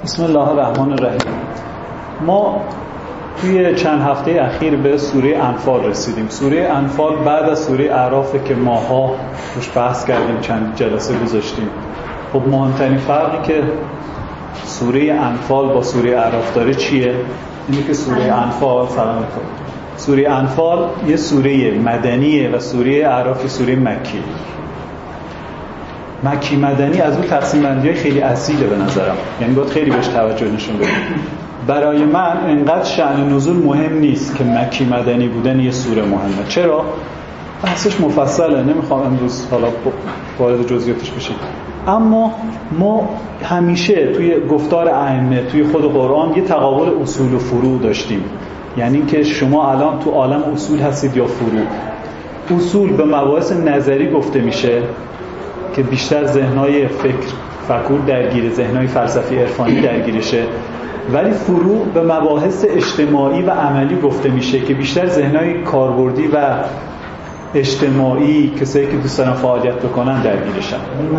بسم الله الرحمن الرحیم. ما توی چند هفته اخیر به سوره انفال رسیدیم. سوره انفال بعد از سوره اعرافه که ماها روش بحث کردیم، چند جلسه گذاشتیم. خب مهمترین فرقی که سوره انفال با سوره اعراف داره چیه؟ اینه که سوره انفال سوره انفال یه سوره مدنیه و سوره اعراف یه سوره مکی. مکی مدنی از اون تقسیم بندی‌های خیلی اصیله به نظرم، یعنی باید خیلی بهش توجه نشون بدیم. برای من انقدر شأن نزول مهم نیست که مکی مدنی بودن یه سوره مهمه. چرا؟ بحثش مفصله، نمیخوام امروز حالا وارد جزئیاتش بشیم. اما ما همیشه توی گفتار ائمه، توی خود قرآن یه تقابل اصول و فروع داشتیم. یعنی که شما الان تو عالم اصول هستید یا فروع. اصول به مباحث نظری گفته میشه که بیشتر ذهنهای فکر درگیر، ذهنهای فلسفی عرفانی درگیرشه، ولی فروع به مباحث اجتماعی و عملی گفته میشه که بیشتر ذهنهای کاربردی و اجتماعی، کسایی که دوست دارن فعالیت بکنن درگیرشن.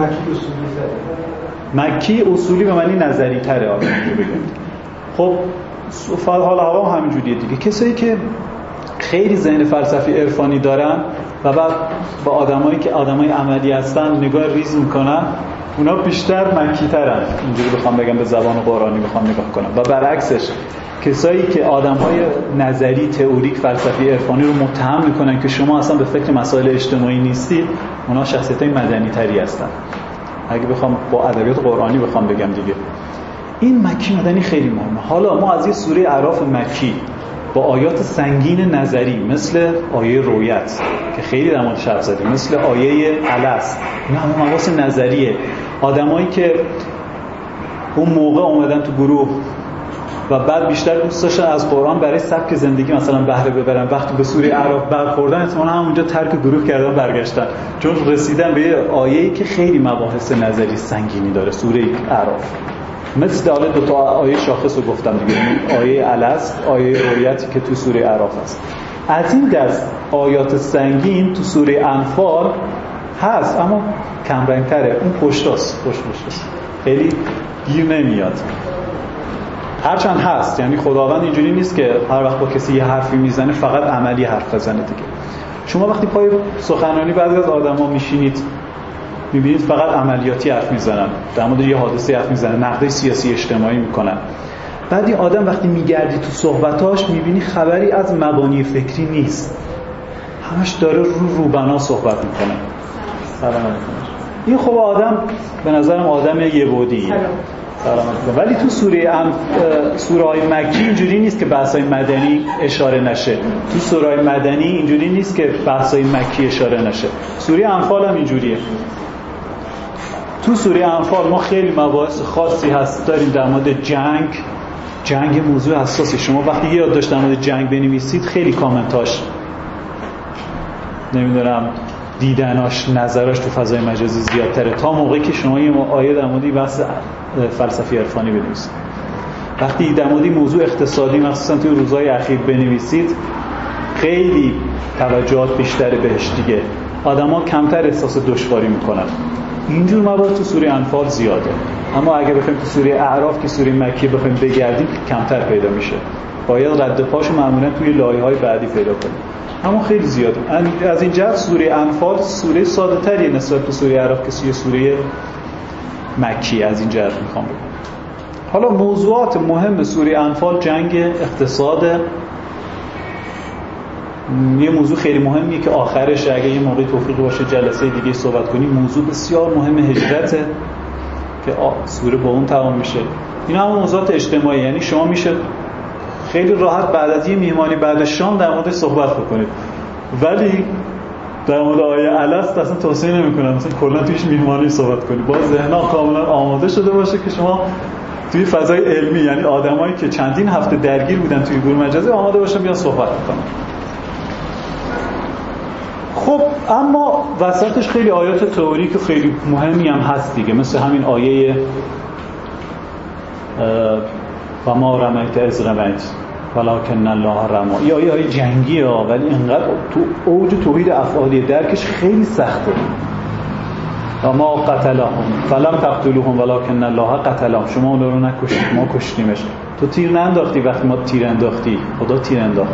مکی اصولی به معنی نظری تره آقا بگم. خب حالا هوا همین جوریه دیگه. کسایی که خیلی ذهن فلسفی عرفانی دارن و بعد با آدمایی که آدمای عملی هستن نگاه ریز میکنن، اونا بیشتر مکی ترن، اینجوری بخوام بگم، به زبان قرآنی بخوام نگاه کنم. و برعکسش کسایی که آدمای نظری، تئوریک، فلسفی عرفانی رو متهم میکنن که شما اصلا به فکر مسائل اجتماعی نیستید، اونا شخصیتای مدنی تری هستن. اگه بخوام با ادبیات قرآنی بخوام بگم دیگه، این مکی مدنی خیلی مهمه. حالا ما از یه سوره اعراف مکی با آیات سنگین نظری مثل آیه رویت که خیلی در موردش حرف زدیم، مثل آیه الست، اینا همه مباحث نظریه. آدمایی که اون موقع اومدن تو گروه و بعد بیشتر دوست داشتن از قرآن برای سبک زندگی مثلا بهره ببرن، وقتی به سوره اعراف برخوردن احتمالاً همونجا ترک گروه کردن، برگشتن، چون رسیدن به یه آیه‌ای که خیلی مباحث نظری سنگینی داره. سوره اعراف مثل حالا دو تا آیه شاخص رو گفتم دیگه، آیه الست، آیه رویتی که تو سوره اعراف هست. از این دست آیات سنگین تو سوره انفال هست، اما کم رنگ تره. اون پشتاست، پشتاست، خیلی گیر نمیاد. هرچند هست، یعنی خداوند اینجوری نیست که هر وقت با کسی یه حرفی میزنه فقط عملی حرف بزنه دیگه. شما وقتی پای سخنرانی بعضی از آدما میشینید میبینید فقط عملیاتی حرف میزنن، در مورد یه حادثه حرف میزنن، نقد سیاسی اجتماعی میکنن. بعد این آدم وقتی میگردی تو صحبتاش میبینی خبری از مبانی فکری نیست، همش داره روبنا صحبت میکنه. سلام علیکم. این خب آدم به نظرم آدم یه بودی. ولی تو سوره های مکی اینجوری نیست که بحثای مدنی اشاره نشه. تو سوره های مدنی اینجوری نیست که بحثای مکی اشاره نشه. سوره انفال هم اینجوریه. تو سوره انفال ما خیلی مباحث خاصی هست داریم در مورد جنگ موضوع حساسی. شما وقتی یه یادداشت در مورد جنگ بنویسید خیلی کامنتاش، نمیدونم، دیدناش، نظراش تو فضای مجازی زیادتره تا موقعی که شما یه آیه در مورد بحث فلسفی عرفانی بنویسید. وقتی در مورد موضوع اقتصادی مخصوصا توی روزهای اخیر بنویسید خیلی توجهات بیشتره بهش دیگه، آدما کمتر احساس دشواری میکنن. اینجور موارد تو سوره انفال زیاده، اما اگه بخوایم تو سوره اعراف که سوره مکی بخوایم بگردیم کمتر پیدا میشه. باید رد پاشو معمولا توی لایه‌های بعدی پیدا کنیم، اما خیلی زیاده. از این جهت سوره انفال سوره ساده‌تریه نسبت به سوره اعراف که سوره مکی. از این جهت میخوام بگم. حالا موضوعات مهم سوره انفال جنگ، اقتصاد، یه موضوع خیلی مهمیه که آخرش اگه یه موقع توفیق باشه جلسه دیگه صحبت کنیم، موضوع بسیار مهم هجرته که سوره با اون تمام میشه. این هم موضوعات اجتماعی، یعنی شما میشه خیلی راحت بعد از یه میهمانی بعد شام در موردش صحبت بکنید، ولی در مورد آیه الست اصلا توصیه نمی‌کنم مثلا کلا تویش میهمانی صحبت کنید. با ذهن‌ها کاملا آماده شده باشه که شما توی فضای علمی، یعنی آدمایی که چندین هفته درگیر بودن توی گروه مجازی، آماده باشن بیان صحبت کنن. خب اما وسطش خیلی آیات تئوریک خیلی مهمی هم هست دیگه، مثل همین آیه و ما رمیت از رمیت ولکن الله رما. این آیه جنگی ها، ولی اینقدر تو اوج توحید افعالی درکش خیلی سخته. و ما قتلهم فلم تقتلوهم ولکن الله قتلهم، شما اونا رو نکشتید، ما کشتیمش. تو تیر ننداختی، وقتی ما تیر انداختی خدا تیر انداخت.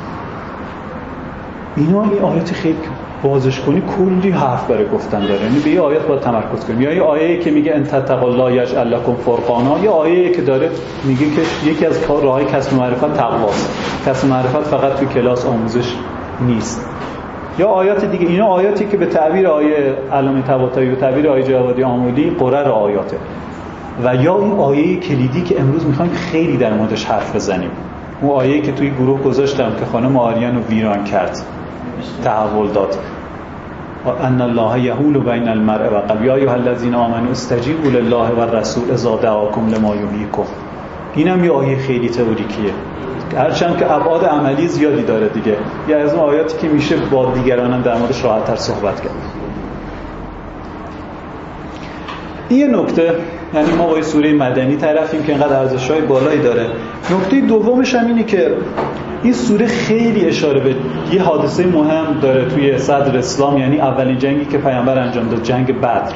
اینا این آیات خیلی بازش کنی کلی حرف برای گفتن داره. یعنی به این آیات باید تمرکز کنیم. یا این آیه‌ای که میگه ان تتقوا الله یجعل لکم فرقانا، یا آیه‌ای که داره میگه که یکی از راههای کسب معرفت تقواست. کسب معرفت فقط توی کلاس آموزش نیست. یا آیات دیگه. اینا آیاتی که به تعبیر آیه علامه طباطبایی و تعبیر آیه جوادی آمولی قرر آیاته. و یا این آیه کلیدی که امروز میخوایم خیلی در موردش حرف بزنیم، اون آیه‌ای که توی گروه گذاشتم که خانم آریان رو ویران کرد، تحول داد. ان الله یحول بین المرء و قلب یا ایها الذین آمنوا استجیبوا لله و الرسول اذا دعاکم لما یحییکم. اینم یه آیه خیلی تئوریکیه، هرچند که ابعاد عملی زیادی داره دیگه. یه از اون آیاتی که میشه با دیگرانم در موردش راحت‌تر صحبت کرد. این نکته، یعنی ما با سوره مدنی طرفیم که اینقدر ارزش‌های بالایی داره. نکته دومش هم اینه که این سوره خیلی اشاره به یه حادثه مهم داره توی صدر اسلام، یعنی اولین جنگی که پیامبر انجام داد، جنگ بدر.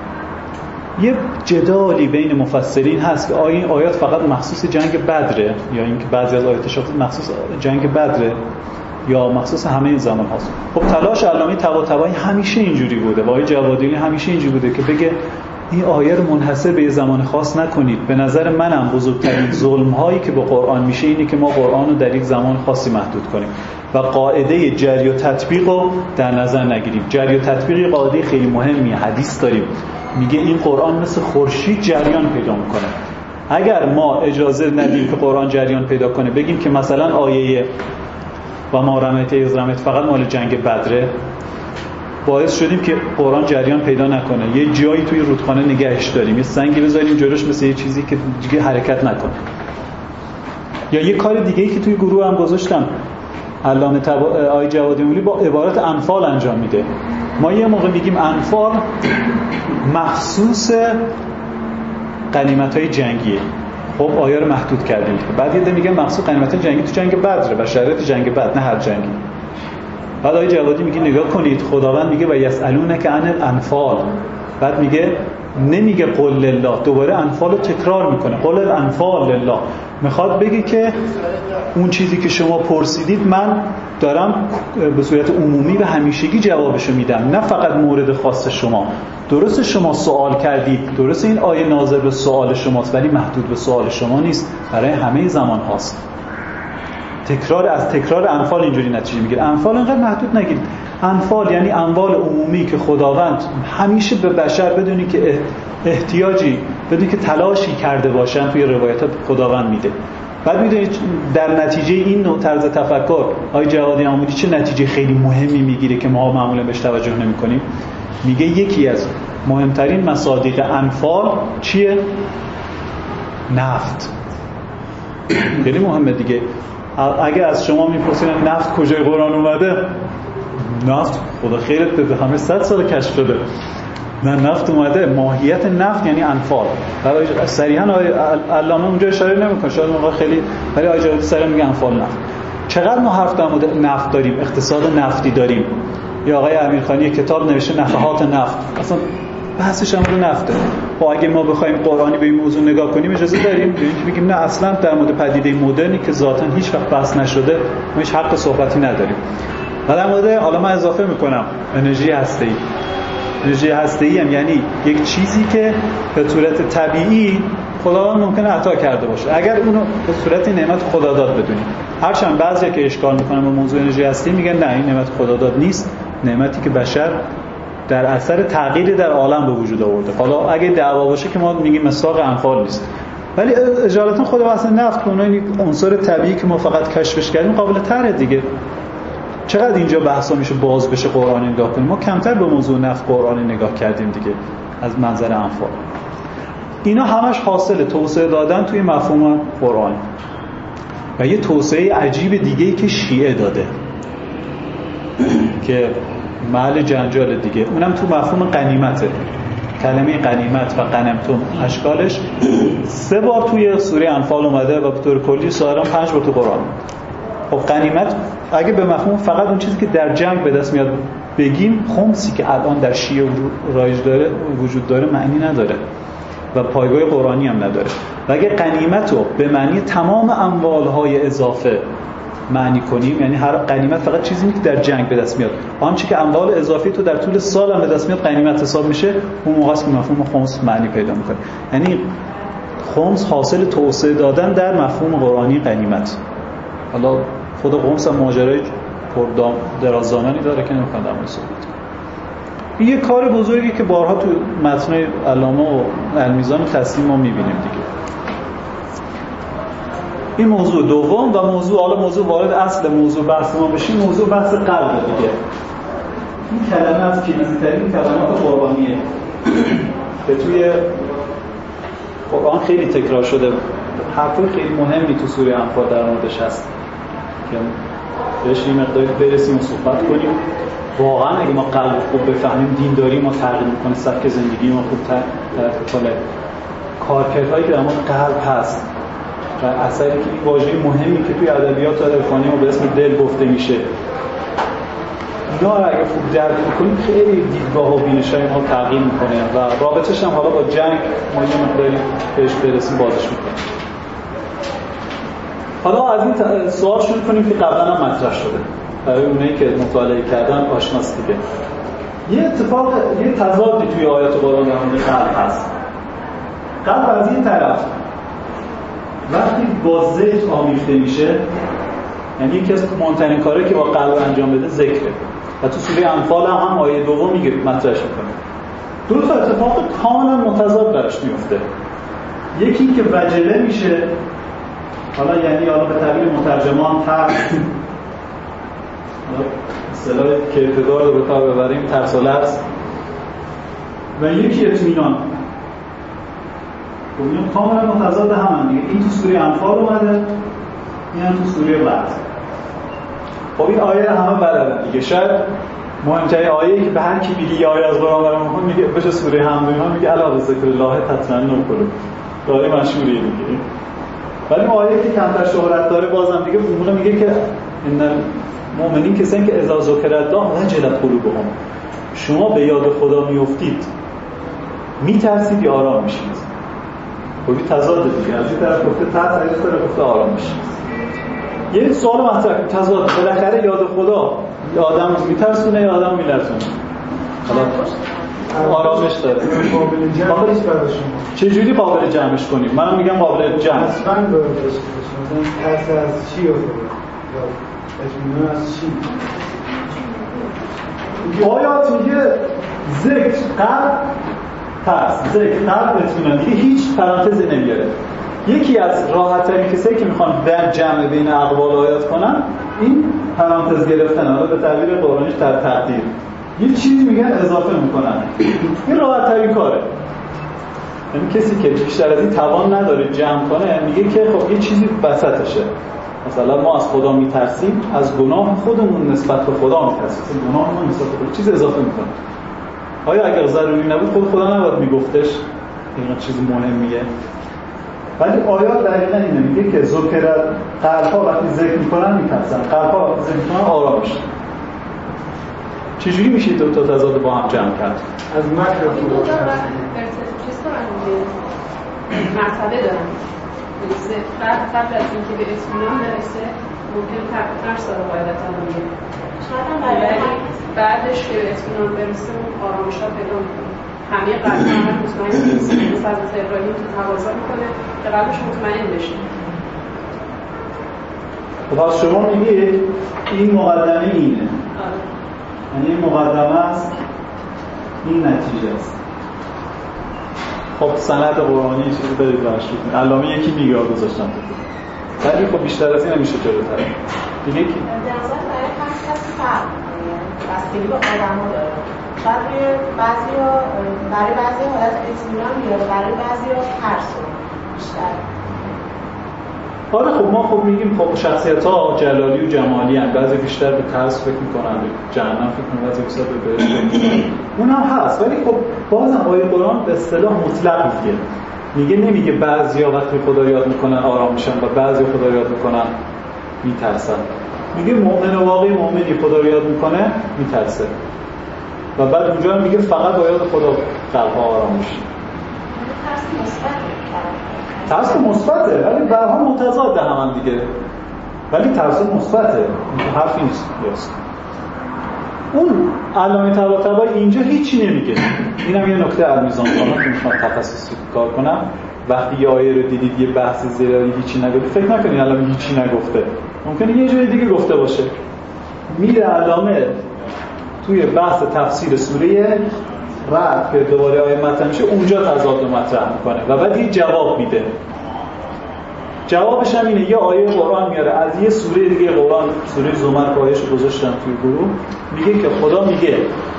یه جدالی بین مفسرین هست که آیا این آیات فقط مخصوص جنگ بدره، یا اینکه بعضی از آیاتش مخصوص جنگ بدره، یا مخصوص همه این زمان هست. خب تلاش علامه طباطبایی همیشه اینجوری بوده، و آیه جوادی همیشه اینجوری بوده که بگه این آیه رو منحصر به یه زمان خاص نکنید. به نظر منم بزرگترین ظلم هایی که به قرآن میشه اینه که ما قرآن رو در یک زمان خاصی محدود کنیم و قاعده جری و تطبیق رو در نظر نگیریم. جری و تطبیق قاعده خیلی مهمیه. حدیث داریم میگه این قرآن مثل خورشید جریان پیدا میکنه. اگر ما اجازه ندیم که قرآن جریان پیدا کنه، بگیم که مثلا آیه و ما رميت اذ رميت فقط مال جنگ بدره، باعث شدیم که قرآن جریان پیدا نکنه. یه جایی توی رودخانه نگهش داریم، یه سنگی بذاریم جلوش مثل یه چیزی که دیگه حرکت نکنه. یا یه کار دیگه‌ای که توی گروه هم گذاشتم، علامه آیه جوادی مولی با عبارت انفال انجام میده. ما یه موقع میگیم انفال مخصوص غنیمت‌های جنگیه، خب آیه رو محدود کردیم. بعد یه ده میگه مخصوص غنیمت‌های جنگی تو جنگ بدره و شرایط جنگ بدر، نه هر جنگی. بعد آیه جوادی میگه نگاه کنید، خداوند میگه و یسالونک عن الانفال، بعد میگه نمیگه قل لله، دوباره انفال رو تکرار میکنه، قل الانفال لله. میخواد بگه که اون چیزی که شما پرسیدید من دارم به صورت عمومی و همیشگی جوابشو میدم، نه فقط مورد خاص شما. درست شما سوال کردید، درست این آیه ناظر به سوال شماست، ولی محدود به سوال شما نیست، برای همه زمان هاست. تکرار انفال اینجوری نتیجه میگیره. انفال انقدر محدود نگیرید. انفال یعنی اموال عمومی که خداوند همیشه به بشر بدونی که احتیاجی، بدونی که تلاشی کرده باشن، توی روایتات خداوند میده. بعد میدونید در نتیجه این نوع طرز تفکر آیه جوادی عمودی چه نتیجه خیلی مهمی میگیره که ما معمولا بهش توجه نمی‌کنیم. میگه یکی از مهمترین مصادیق انفال چیه؟ نفت. خیلی مهمه دیگه. اگه از شما میپرسین نفت کجای قرآن اومده، نفت خدا خیرت بده همه 100 سال کشف شده، نه نفت اومده. ماهیت نفت یعنی انفال. برای صریحا علامه اونجا اشاره نمیکنه، شاید موقع خیلی، ولی آیه جوادی صریحا میگه انفال نفت. چقدر ما حرف در مورد نفت داریم، اقتصاد نفتی داریم. یا آقای امیرخانی کتاب نوشته نفحات نفت، اصلا بحثش هم رو نفته. و اگه ما بخوایم قرآنی به این موضوع نگاه کنیم اجازه داریم بگیم نه اصلا در مورد پدیده مدرنی که ذاتاً هیچ وقت بحث نشده ما هیچ حق صحبتی نداریم. و در مورد، حالا من اضافه میکنم، انرژی هسته‌ای. انرژی هسته‌ای هم یعنی یک چیزی که به صورت طبیعی خداوند ممکنه عطا کرده باشه، اگر اونو به صورت نعمت خداداد بدونیم. هرچند بعضیا که اشکال میکنن به موضوع انرژی هسته‌ای میگن نه این نعمت خداداد نیست، نعمتی که بشر در اثر تغییری در عالم به وجود آورده. حالا اگه دعوا باشه که ما میگیم مصداق انفال نیست، ولی اجالتا خود واسه نفت که اونها عنصر طبیعی که ما فقط کشفش کردیم قابل طرح دیگه. چقدر اینجا بحثا میشه باز بشه قرآنی نگاه کنیم. ما کمتر به موضوع نفت قرآنی نگاه کردیم دیگه از منظر انفال. اینا همش حاصل توسعه دادن توی مفهوم قرآن و یه توسعه عجیب دیگه‌ای که شیعه داده که محل جنجال دیگه، اونم تو مفهوم غنیمته. کلمه غنیمت و غنمتم اشکالش 3 بار توی سوره انفال اومده و به طور کلی ظاهرا 5 بار تو قرآن. خب غنیمت اگه به مفهوم فقط اون چیزی که در جنگ به دست میاد بگیم خمسی که الان در شیعه رایج داره وجود داره معنی نداره و پایگاه قرآنی هم نداره. و اگه غنیمت رو به معنی تمام اموالهای اضافه معنی کنیم، یعنی هر غنیمت فقط چیزی که در جنگ به دست میاد، آنچه که اموال اضافی تو در طول سال هم به دست میاد غنیمت حساب میشه، اون موقع است که مفهوم خمس معنی پیدا میکنه. یعنی خمس حاصل توسعه دادن در مفهوم قرآنی غنیمت. حالا خود خمس هم ماجرای درازدامانی داره که نمیخوام در مورد صحبت کنم. این یه کار بزرگی که بارها تو متن علامه و المیزان و تسلیم ما میبینیم دیگه. این موضوع دوم و موضوع وارد اصل موضوع بحث ما بشیم، موضوع بحث قلب دیگه. این کلمه از کلیدی‌ترین کلمات قرآنیه که توی قرآن خیلی تکرار شده. حرفای خیلی مهمی تو سوره انفال در موردش هست که بهش یه مقداری برسیم و صحبت کنیم. واقعا اگه ما قلب خوب بفهمیم، دینداری ما تغییر میکنه، سبک زندگی ما خوب تغییر کنه. کارکردهایی که در مورد قلب هست و اثری که این واژه مهمی که توی ادبیات عرفانی ما به اسم دل گفته میشه، اینا رو اگه خوب درک کنیم خیلی دیدگاه و بینش‌های ما تغییر میکنه و رابطش هم حالا با جنگ ما یه مقداری بهش برسیم بازش میکنیم. حالا از این سوال شروع کنیم که قبلا هم مطرح شده برای اونایی که مطالعه کردن آشناست دیگه. یه تضادی توی آیات قرآن در مورد قلب هست. قلب از این طرف وقتی با ذکر آمیخته میشه، یعنی یکی از مهمترین کارهایی که با قلب انجام بده ذکره و تو سوره انفال هم آیه دوم میگه مطرحش میکنه. دو تا اتفاق کاملا متضاد براش میفته. یکی این که وجله میشه، حالا یعنی حالا به تعبیر مترجمان ترس، اصطلاح کیفدار رو به کار ببریم، ترس و لرز، و یکی اطمینان. این کاملا متضاد هم دیگه. این تو سوره انفال اومده، این هم تو سوره بعد. خب این آیه همه بلدن دیگه. شاید مهمترین آیه‌ای که به هر کی میگه یه آیه از قرآن برام میگه بشه سوره حمد، میگه الا بذکر الله تطمئن القلوب. آیه مشهوریه دیگه. ولی آیه که کمتر شهرت داره بازم دیگه اون میگه که ان المؤمنین کسانی که اذا ذکر الله وجلت قلوبهم، شما به یاد خدا میافتید میترسید یا آرام میشید. خودی تضاد دیگه، از این طرف گفته ترس، از این طرف گفته آرام میشید. یه سوال مطرح کنید، تضاد بالاخره یاد خدا یا آدم میترسونه یا آدم میلرزونه؟ حالا آرامش داره. قابل جمعش برای شما چجوری قابل جمعش کنیم؟ من میگم قابل جمع. اصلا برداشت مثلا ترس از چی افتاده؟ اطمینان از چی؟ آیات میگه ذکر قلب ترس، ذکر قلب اطمینان، دیگه هیچ پرانتزی نمیاره. یکی از راحت‌ترین کسایی که میخوان در جمع بین اقوال آیات کنن این پرانتز گرفتن، حالا به تعبیر قرآنیش در تقدیر یه چیزی میگن اضافه میکنن. این راحت‌ترین کاره. یعنی کسی که بیشتر از این توان نداره جمع کنه میگه که خب یه چیزی وسطشه. مثلا ما از خدا میترسیم، از گناه خودمون نسبت به خدا میترسیم، گناهمون نسبت به چیز اضافه میکنه. آیا اگر ضروری نبود خود خدا نباید میگفتش این چیز مهمیه؟ ولی آیات دقیقاً اینه، میگه که ذکر قلب‌ها وقتی ذکر میکنن میترسن، قلب‌ها وقتی ذکر میکنن آرام میشن. چجوری میشه دو تا تضاد با هم جمع کرد؟ از مکر خدا چیز کنن مرتبه دارن. قبل از اینکه به اطمینان برسه ممکن ترس داره قاعدتاً میگه. شاید بعدش که به اطمینان برسه اون آرامش ها پیدا میکنه. همه قلب هم مطمئن نیست. مثلا حضرت ابراهیم تو تقاضا میکنه که قلبش مطمئن بشه. خب از شما میگید این مقدمه اینه. یعنی این مقدمه است، این نتیجه است. خب سند قرآنی چیزی دارید برش کنید. علامه یکی میگه گذاشتم ولی خب بیشتر از این نمیشه جلوتر. دیگه کی؟ در نظر برای هر کسی فرق بستگی به آدم‌ها داره. شاید برای بعضی حالت اطمینان میاره، برای بعضی‌ها ترس بیشتر. آره خب ما خب میگیم خب شخصیت‌ها جلالی و جمالی هستند، بعضی بیشتر به ترس فکر می‌کنن، به جهنم فکر می‌کنن، بعضی بیشتر به بهشت فکر می‌کنن. اون هم هست، ولی خب بازم آیه قرآن به اصطلاح مطلق میگه نمیگه بعضیا وقتی خدا یاد می‌کنن آرام میشن و بعضیا خدا یاد می‌کنن میترسن. میگه مؤمن واقعی مؤمنی خدا رو یاد می‌کنه میترسه. و بعد اونجا هم میگه فقط با یاد خدا قلب‌ها آرام میشه. ترس مثبته ولی به هر حال متضاد هم دیگه، ولی ترس مثبته، حرفی نیست. اون علامه طباطبایی اینجا هیچی نمیگه. اینم یه نکته المیزان خانم که میخوام تخصصی کار کنم. وقتی یه آیه رو دیدید یه بحث زیرایی هیچی نگفته، فکر نکنید علامه هیچی نگفته، ممکنه یه جای دیگه گفته باشه. میره علامه توی بحث تفسیر سوره رعد که دوباره آیه مطرح میشه اونجا تضاد رو مطرح میکنه و بعد یه جواب میده. جوابش هم اینه، یه آیه قرآن میاره از یه سوره دیگه قرآن، سوره زمر که آیه‌شو گذاشتم توی گروه، میگه که خدا میگه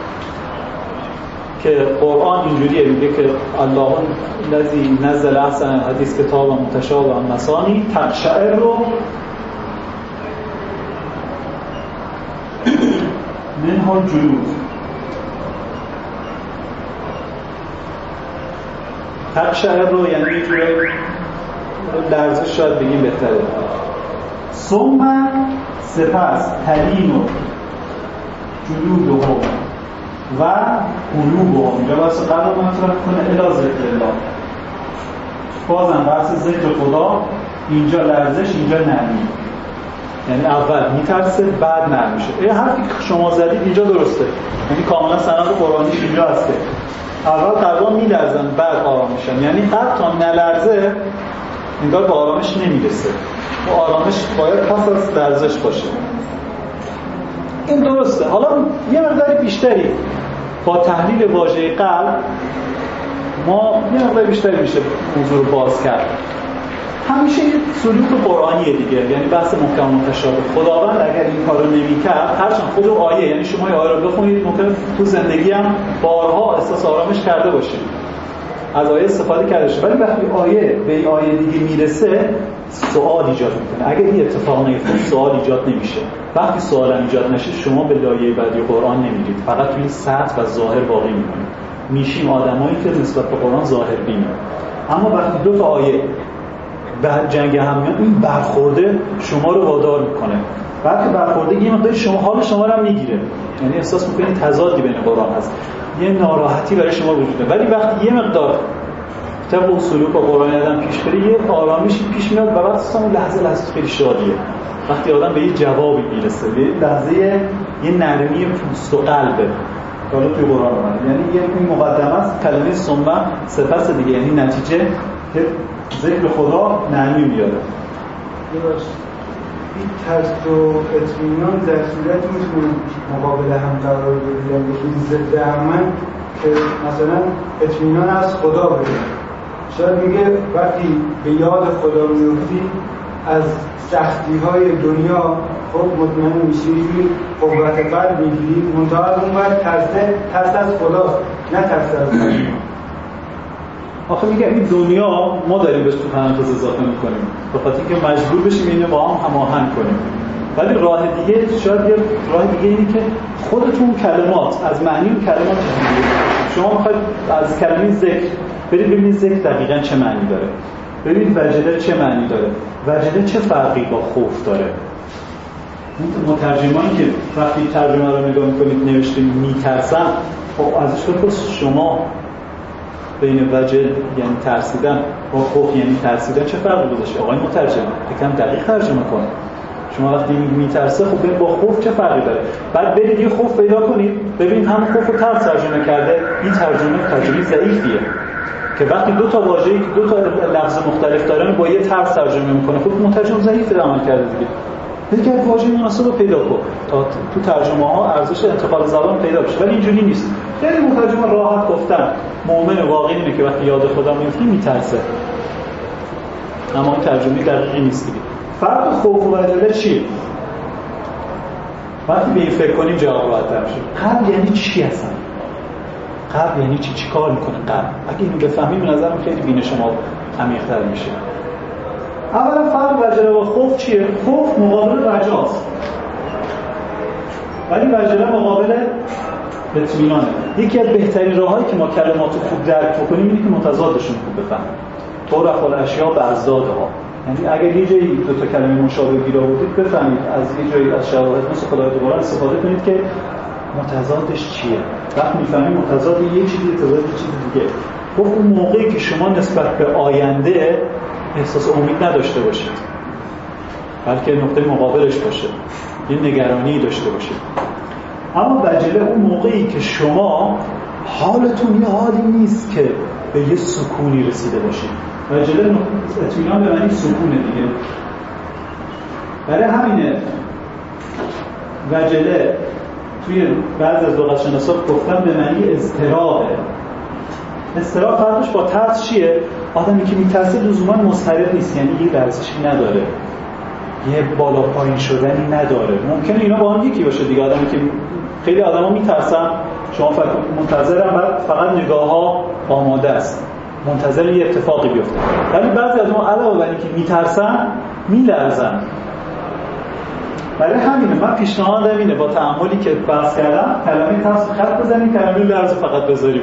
که قرآن اینجوریه، میگه که الله الذی نزل احسن الحدیث کتابا متشابها مثانی تقشعر رو منها الجلود. تقشعر رو یعنی یه جوری لرزش شاید بگیم بهتره. ثم سپس تلین و جلودهم و قلوبهم، اینجا بحث قلب مطرح کنه الی ذکر الله. بازم بحث ذکر خدا، اینجا لرزش، اینجا نرمی، یعنی اول میترسه بعد نرم میشه. این حرفی که شما زدید اینجا درسته، یعنی کاملا سند قرآنیش اینجا هسته. اول قلبا میلرزن بعد آرام میشن، یعنی قلب تا نلرزه انگار به آرامش نمیرسه. و آرامش باید پس از لرزش باشه. این درسته. حالا یه مقدار بیشتری با تحلیل واژه قلب ما یه مقدار بیشتری میشه موضوع رو باز کرد. همیشه یه سلوک قرآنیه دیگه، یعنی بحث محکم متشابه. خداوند اگر این کارو نمی‌کرد، هرچند خود آیه، یعنی شما آیه رو بخونید ممکنه تو زندگی هم بارها احساس آرامش کرده باشید، از آیه استفاده کرده شد، ولی وقتی آیه به این آیه دیگه میرسه سوال ایجاد میکنه. اگر این اتفاق نیفته سوال ایجاد نمیشه. وقتی سوال ایجاد نشه شما به لایه بعدی قرآن نمیرید، فقط توی سطح و ظاهر باقی میمونید. میشیم آدمایی که نسبت به قرآن ظاهر بینیم. اما وقتی دو تا آیه به جنگ هم میاد، این برخورده شما رو وادار میکنه. وقتی برخورده یه مقدار شما حال شما رو هم میگیره، یعنی احساس میکنید تضادی بین قرآن هست، یه ناراحتی برای شما وجود داره. ولی وقتی یه مقدار طبق اصول و قرآن آدم پیش بره، یه آرامشی پیش میاد و بعد اون لحظه خیلی شادیه. وقتی آدم به یه جوابی میرسه، به لحظه یه نرمی پوست و قلبه. حالا توی قرآن اومده، یعنی یه این مقدمه است، کلمه ثم سپس دیگه، یعنی نتیجه که ذکر خدا نرمی میاره. این ترس و اطمینان در صورت میتونه مقابل هم قرار بگیرن، یکی ضد همن که مثلا اطمینان از خدا بگیرن. شاید میگه وقتی به یاد خدا میفتی از سختی های دنیا خب مطمئن میشی، قوت قلب میگیری، منتها از اون باید ترس از خداست، نه ترس از خدا. آخه میگه این دنیا ما داریم بهش تو پرانتز اضافه میکنیم به خاطر اینکه مجبور بشیم اینو با هم هماهنگ کنیم. ولی راه دیگه، شاید یه راه دیگه اینه که خودتون کلمات از معنی اون کلمات چجوریه. شما میخواید از کلمه ذکر برید ببینید ذکر دقیقاً چه معنی داره، ببینید وجده چه معنی داره، وجده چه فرقی با خوف داره. مترجمانی که وقتی ترجمه رو نگاه میکنید نوشته میترسن، خب ازش بپرس شما بین وجه یعنی ترسیدن با خوف یعنی ترسیدن چه فرقی گذاشته؟ آقای مترجم یکم دقیق ترجمه کن. شما وقتی میترسه خب ببین با خوف چه فرقی داره. بعد برید یه خوف پیدا کنید ببین هم خوف رو ترس ترجمه کرده، این ترجمه ضعیفیه که وقتی دو تا واژه‌ای که دو تا لفظ مختلف دارن با یه ترس ترجمه میکنه، خب مترجم ضعیف عمل کرده دیگه. دیگه واژه مناسب رو پیدا کن تا تو ترجمه ها ارزش انتقال زبان پیدا بشه. ولی اینجوری نیست. خیلی مترجم راحت گفتن مؤمن واقعی اینه که وقتی یاد خدا میفته میترسه، اما این ترجمه دقیقی نیست دیگه. فرق خوف و وجله چیه؟ وقتی به این فکر کنیم جواب راحت‌تر میشه. قلب یعنی چی اصلا؟ قلب یعنی چی کار میکنه قلب؟ اگه اینو بفهمیم به نظرم خیلی بینش ما عمیق‌تر میشه. اولا فرق وجله و خوف چیه؟ خوف مقابل رجاست، ولی وجله مقابل اطمینانه. یکی از بهترین راهایی که ما کلمات رو خوب درک کنیم اینه که متضادشون خوب بفهمیم. طرف الاشیاء بازدادها، یعنی اگر یه جایی دو تا کلمه مشابه گیر آوردید بفهمید از یه جایی از شواهد مثل خدای قرآن استفاده کنید که متضادش چیه؟ وقتی میفهمیم متضاد یه چیزی متضاد یه چیز دیگه. گفت اون موقعی که شما نسبت به آینده احساس امید نداشته باشید، بلکه نقطه مقابلش باشه، یه نگرانی داشته باشید. اما وجله اون موقعی که شما حالتون یه حالی نیست که به یه سکونی رسیده باشید. وجله اطمینان به معنی سکونه دیگه. برای همینه وجله توی بعضی از لغت‌شناسا گفتن به معنی اضطرابه. اضطراب فرقش با ترس چیه؟ آدمی که میترسه لزوما مضطرب نیست، یعنی یه لرزشی نداره، یه بالا پایین شدنی نداره. ممکنه اینا با هم یکی باشه دیگه. آدمی که خیلی آدما میترسن، شما فکر منتظرن فقط نگاه‌ها آماده است، منتظر یه اتفاقی بیفته. ولی بعضی از ما علاوه بر اینکه میترسن میلرزن. برای همینه من پیشنهادم اینه با تأملی که بحث کردم کلمه ترس خط بزنید، کلمه لرز فقط بذارید.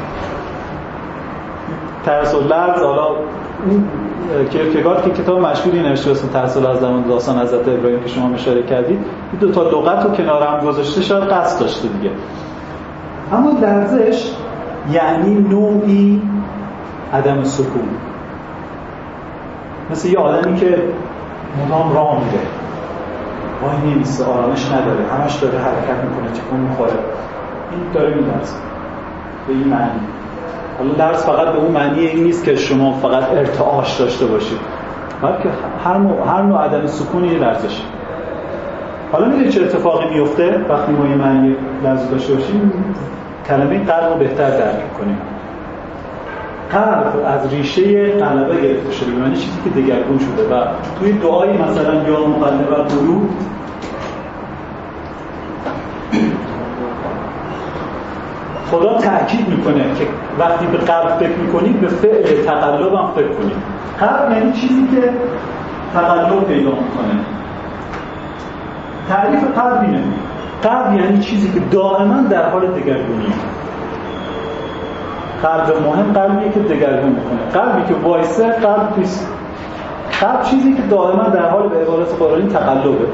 ترس و لرز، حالا این کیرکگارد که کتاب مشهوری نوشته واسه ترس و لرز در مورد داستان حضرت ابراهیم که شما اشاره کردید، این دو تا لغت رو کنار هم گذاشته، شاید قصد داشته دیگه. اما لرزش یعنی نوعی عدم سکون، مثل یه آدمی که مدام راه میره، وای نمیسته، آرامش نداره، همش داره حرکت میکنه، تکون میخوره، این داره میلرزه به این معنی. حالا لرز فقط به اون معنی این نیست که شما فقط ارتعاش داشته باشید، بلکه هر نوع عدم سکونی یه لرزش. حالا میدونید چه اتفاقی میفته وقتی ما یه معنی لرز داشته باشیم؟ کلمه قلب رو بهتر درک کنیم. قلب از ریشه قلبه گرفته شده، یعنی چیزی که دگرگون شده. و توی دعای مثلا یا مقلب القلوب خدا تأکید میکنه که وقتی به قلب فکر میکنید به فعل تقلب هم فکر کنید. قلب یعنی چیزی که تقلب پیدا میکنه. تعریف قلب اینه: قلب یعنی چیزی که دائما در حال دگرگونیه. قلب مهم قلبیه که دگرگون میکنه. قلبی که وایسه قلب نیست. قلب چیزی که دائما در حال به عبارت قرآنی تقلبه.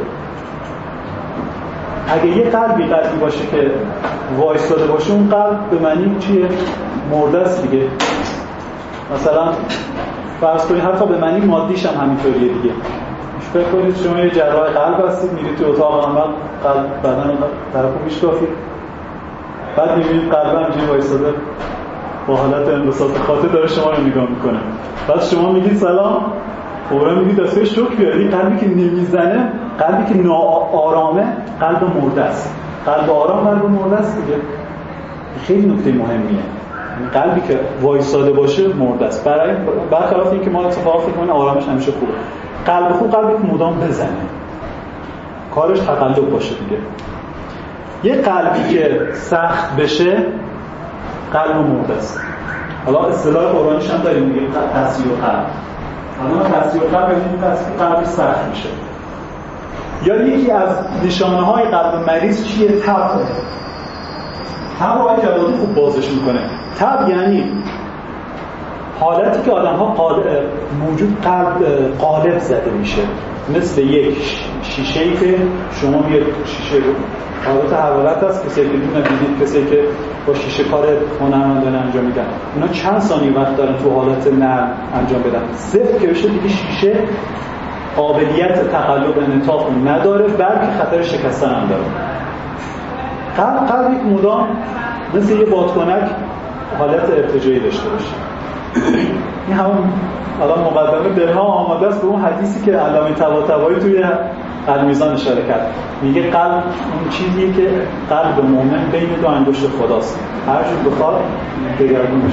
اگه یه قلبی باشه که وایساده باشه، اون قلب به معنی چیه؟ مرده است دیگه. مثلا فرض کنید حتی به معنی مادیش هم همینطوریه دیگه. فکر کنید شما یه جراح قلب هستید، میرید تو اتاق عمل، قلب بدن طرفو میشکافید، بعد میبینید قلب همینجوری وایساده با حالت انبساط خاطر داره شما رو نگاه میکنه. بعد شما میگید سلام، فوراً میگید دسته شوک بیارید. قلبی که نمیزنه، قلبی که ناآرامه، قلب مرده است. قلب آرام قلب مرده است دیگه. خیلی نکته مهمیه. قلبی که وایساده باشه مرده است. برخلاف اینکه ما اتفاقا فکر کنیم آرامش همیشه خوبه. قلب خوب قلبی که مدام بزنه، کارش تقلب باشه دیگه. یه قلبی که سخت بشه قلب مرده است. حالا اصطلاح قرآنیش هم داریم دیگه، تسییر قلب. حالا تسییر قلب یعنی که قلب سخت میشه. یا یکی از نشانه‌های قلب مریض چیه؟ تب. تب رو باید جوادی خوب بازش میکنه. تب یعنی حالتی که آدم‌ها موجود قالب زده میشه، مثل یک شیشه‌ای که شما میاد شیشه رو حالت حرارت هست، کسی که دیدید کسی که با شیشه کار هنرمندانه انجام میدن، اونا چند ثانیه وقت دارن تو حالت نرم انجام بدن. صفر که بشه دیگه شیشه قابلیت تقلب انعطاف نداره، بلکه خطر شکستن هم داره. قلب یک مدام مثل یه بادکنک حالت ارتجاعی داشته باشه. این همون الان مقدمه دلها آماده است به اون حدیثی که علامه طباطبایی توی المیزان اشاره کرد. میگه قلب اون چیزیه که قلب مومن بین دو انگشت خداست، هر جور بخواد دگرگون میشه.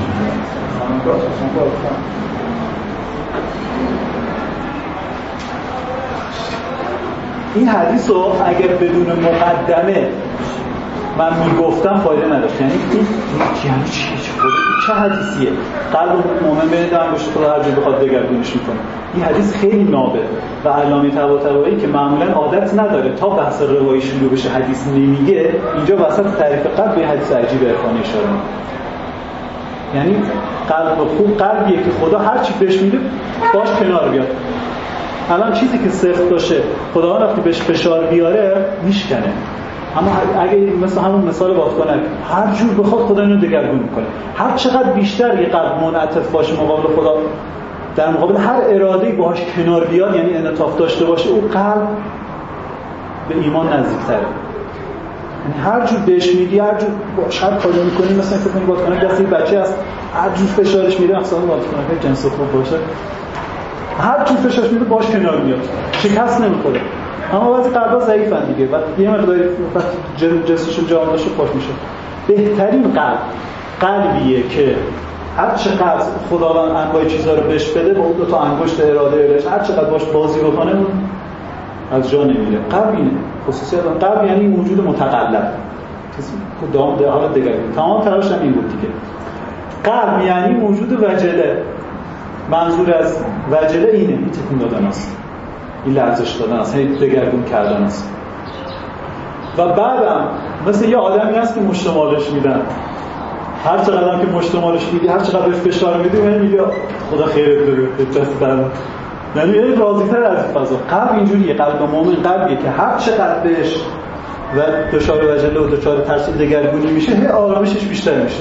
این حدیث رو اگر بدون مقدمه من میگفتم فایده نداشت. یعنی این چه حدیثیه؟ قلب مومن بین دو انگشت خدا هر جور بخواد دگرگونش میکنه. این حدیث خیلی نابه و علامه طباطبایی که معمولا عادت نداره تا بحث روایی شروع بشه حدیث نمیگه، اینجا وسط تعریف قلب به حدیث عجیب عرفانی اشاره میکنه. یعنی قلب خوب قلبیه که خدا هر چی بهش میده باش کنار بیاد. الان چیزی که سفت باشه خدا وقتی بهش فشار بیاره میشکنه. اما اگه مثلا همون مثال بادکنک هر جور بخواد خدا اینو دگرگون میکنه. هر چقدر بیشتر یه قلب منعطف باشه مقابل خدا، در مقابل هر اراده‌ای باهاش کنار بیاد، یعنی انعطاف داشته باشه، اون قلب به ایمان نزدیک‌تره. یعنی هر جور بهش میگی، هر جور شاید کار می‌کنی، مثلا فکر کنی بادکنک دست یه بچه است، هر جور فشارش میره، مثلا بادکنک جنس خوب باشه، هر جور فشارش میره باش کنار میاد، شکست نمی‌خوره. اما بعضی قلب‌ها ضعیفن دیگه و یه مقداری جنسشون جا انداشه پاک میشه. بهترین قلبیه که هر چقدر خداوند انواع چیزا رو بهش بده، با اون دو تا انگشت اراده الهش هر چقدر باش بازی بکنه اون از جا نمیره. قلب اینه خصوصیت قلب، یعنی وجود متقلب. کدام ده حالت دیگه تمام تلاش هم این بود دیگه. قلب یعنی وجود وجله. منظور از وجله اینه، این تکون دادن است، این لرزش دادن است، این دگرگون کردن است. و بعدم مثل یه آدمی هست که مشتمالش میدن، هر چقدر که مشتمالش میدی، هر چقدر بهش فشار میدی، من میگه خدا خیرت بده، دست در یعنی این راضی‌تر از فضا. قلب اینجوریه، قلب مومن قلبیه که هر چقدر بهش و دچار وجله و دچار ترس دگرگونی میشه، هی آرامشش بیشتر میشه.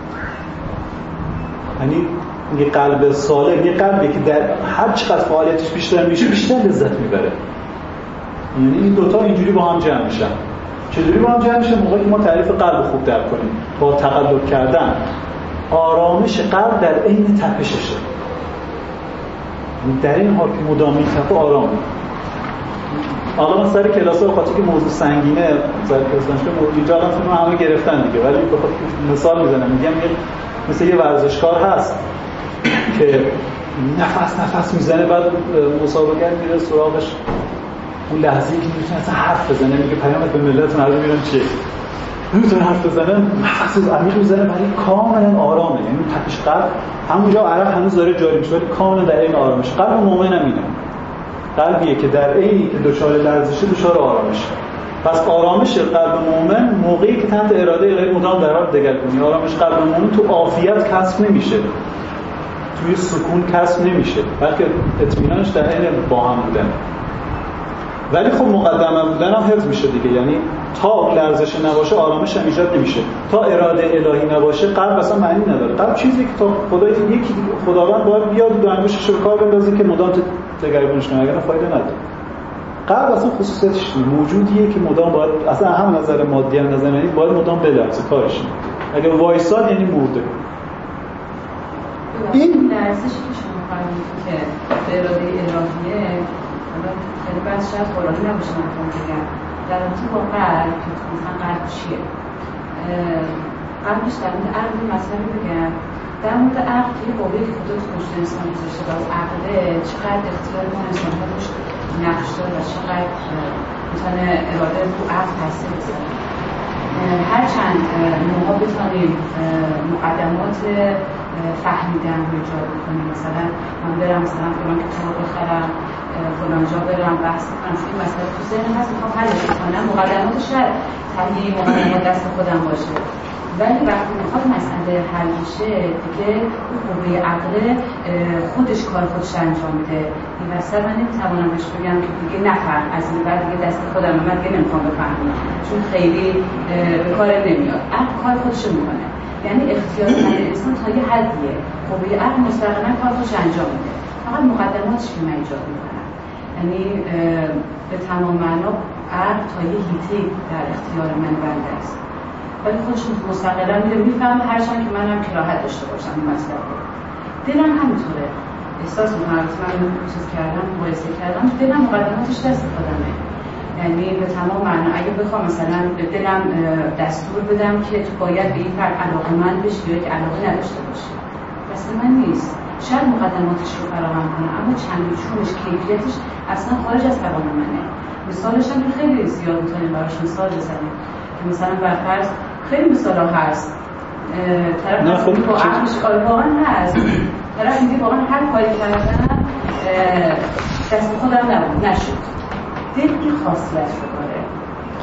یعنی یه قلب سالم، یه قلبی که در هر چقدر فعالیتش بیشتر میشه، بیشتر لذت میبره. یعنی این دوتا اینجوری با هم جمع میشن. چجوری با هم جمع میشه؟ موقعی که ما تعریف قلب خوب درک کنیم، با تقلب کردن آرامش قلب در عین تپششه. در این حال که مدام میتپه آرامه. حالا من سر کلاس ها خاطر که موضوع سنگینه، سر کلاس دانشگاه اینجا الان فیلم همه گرفتن دیگه، ولی بخاطر مثال میزنم، میگم مثل یه ورزشکار هست که نفس میزنه، بعد مسابقه میره سراغش، اون لحظه‌ای که میتونه اصلا حرف بزنه، میگه پیامت به ملت مردم میرن چیه؟ نمیتونه حرف بزنه، نفس عمیق میزنه ولی کاملا آرامه. یعنی تپش قلب همونجا عرق هنوز داره جاری میشه ولی کاملا در این آرامش. قلب مومن هم اینه، قلبیه که در عینی که دچار لرزشه دچار آرامش. پس آرامش قلب مومن موقعی که تحت اراده الهی مدام در حال دگرگونی. آرامش قلب مومن تو عافیت کسب نمیشه، توی سکون کسب نمیشه، بلکه اطمینانش در عین با هم بودن. ولی خب مقدمه بودن هم حفظ میشه دیگه. یعنی تا لرزش نباشه آرامش هم ایجاد نمیشه. تا اراده الهی نباشه قلب اصلا معنی نداره. قلب چیزی که تا خداوند باید بیاد دو انگشتش رو کار بندازه که مدام دگرگونش کنه، اگر فایده نداره. قلب اصلا خصوصیتش موجودیه که مدام باید، اصلا هم نظر مادی هم نظر معنی باید مدام بلرزه، کارش اینه. اگه وایساد یعنی مرده. این لرزشی که شما فرمودید که به اراده الهیه، خیلی بعد شاید قرآنی نباشه من بگم، در رابطه با قلب که مثلا قلب چیه؟ قلبش در مورد عقل مثلا بگم، در مورد عقل که قوه‌ای که خدا تو وجود انسان گذاشته و از عقله چقدر اختیار ما انسان‌ها روش نقش داره و چقدر میتونه اراده تو عقل تاثیر بذاره. هرچند ماها بتونیم مقدمات فهمیدن رو ایجاد کنیم، مثلا من برم مثلا فلان کتاب بخرم، فلان جا برم بحث کنم، این مسئله تو ذهن هست، میخوام حلش کنم، مقدماتش شاید تهیه مقدمات دست خودم باشه، ولی وقتی میخواد مسئله حل میشه دیگه اون قوه عقله خودش کار خودش انجام میده. این وسط من نمیتوانم بهش بگم که دیگه نفهم، از این بعد دیگه دست خودم من دیگه نمیخوام بفهمم چون خیلی به کار نمیاد. عقل کار خودش میکنه، یعنی اختیار انسان تا یه حدیه، قوه عقل مستقیما کار خودش انجام میده، فقط مقدماتش که من ایجاد میکنم. یعنی به تمام معنا عقل تا یه حیطه‌ای در اختیار من بنده است، ولی خودش مستقلا میره میفهمه، هرچند که منم کراهت داشته باشم این مسئله. دلم همینطوره، احساس میکنم من چیز کردم، مقایسه کردم، دلم مقدماتش دست خودمه. یعنی به تمام معنا اگه بخوام مثلا به دلم دستور بدم که تو باید به این فرد علاقه‌مند بشی یا که علاقه نداشته باشی، دست من نیست. شاید مقدماتش رو فراهم کنه اما چندیشونش، کیفیتش اصلا خارج از توان منه. مثالش هم خیلی زیاد میتونیم براش مثال بزنیم که مثلا برفرض خیلی مثالا هست، طرف میگه با عقلش واقعا هست، طرف میگه واقعا هر کاری کردم دست خودم نشد. دل این خاصیت رو داره.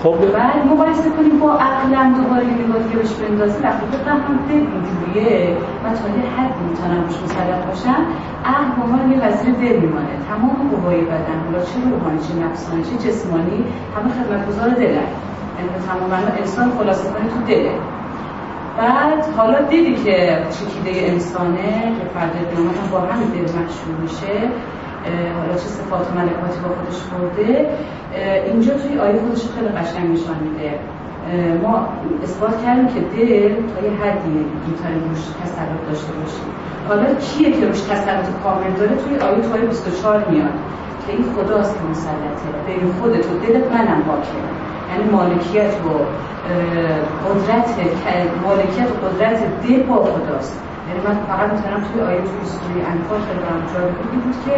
خب بعد مقایسه کنیم با عقلم دوباره نگاه دیگه بهش بندازیم وقتی بفهمم که اینجوریه من تا یه حد میتونم روش مسلط باشم عقل به عنوان یه وزیر دل میمانه تمام قوای بدن حالا چه روحانی چه نفسانی چه جسمانی همه خدمتگزار دلن یعنی به تمام معنا انسان خلاصه کنه تو دله بعد حالا دیدی که چکیده انسانه که فرد قیامت هم با همین دل مشروع میشه حالا چه صفات و ملکاتی با خودش برده اینجا توی آیه خودش خیلی قشنگ نشان میده ما اثبات کردیم که دل تا یه حدی میتونه روش تسلط داشته باشه حالا کیه که روش تسلط کامل داره توی آیه 24 میاد که این خداست که مسلطه بین خودت و دلت منم حاکمه یعنی مالکیت و قدرت دل با خداست یعنی من فقط میتونم توی آیه توی سوره انفال خیلی برام جالب بود که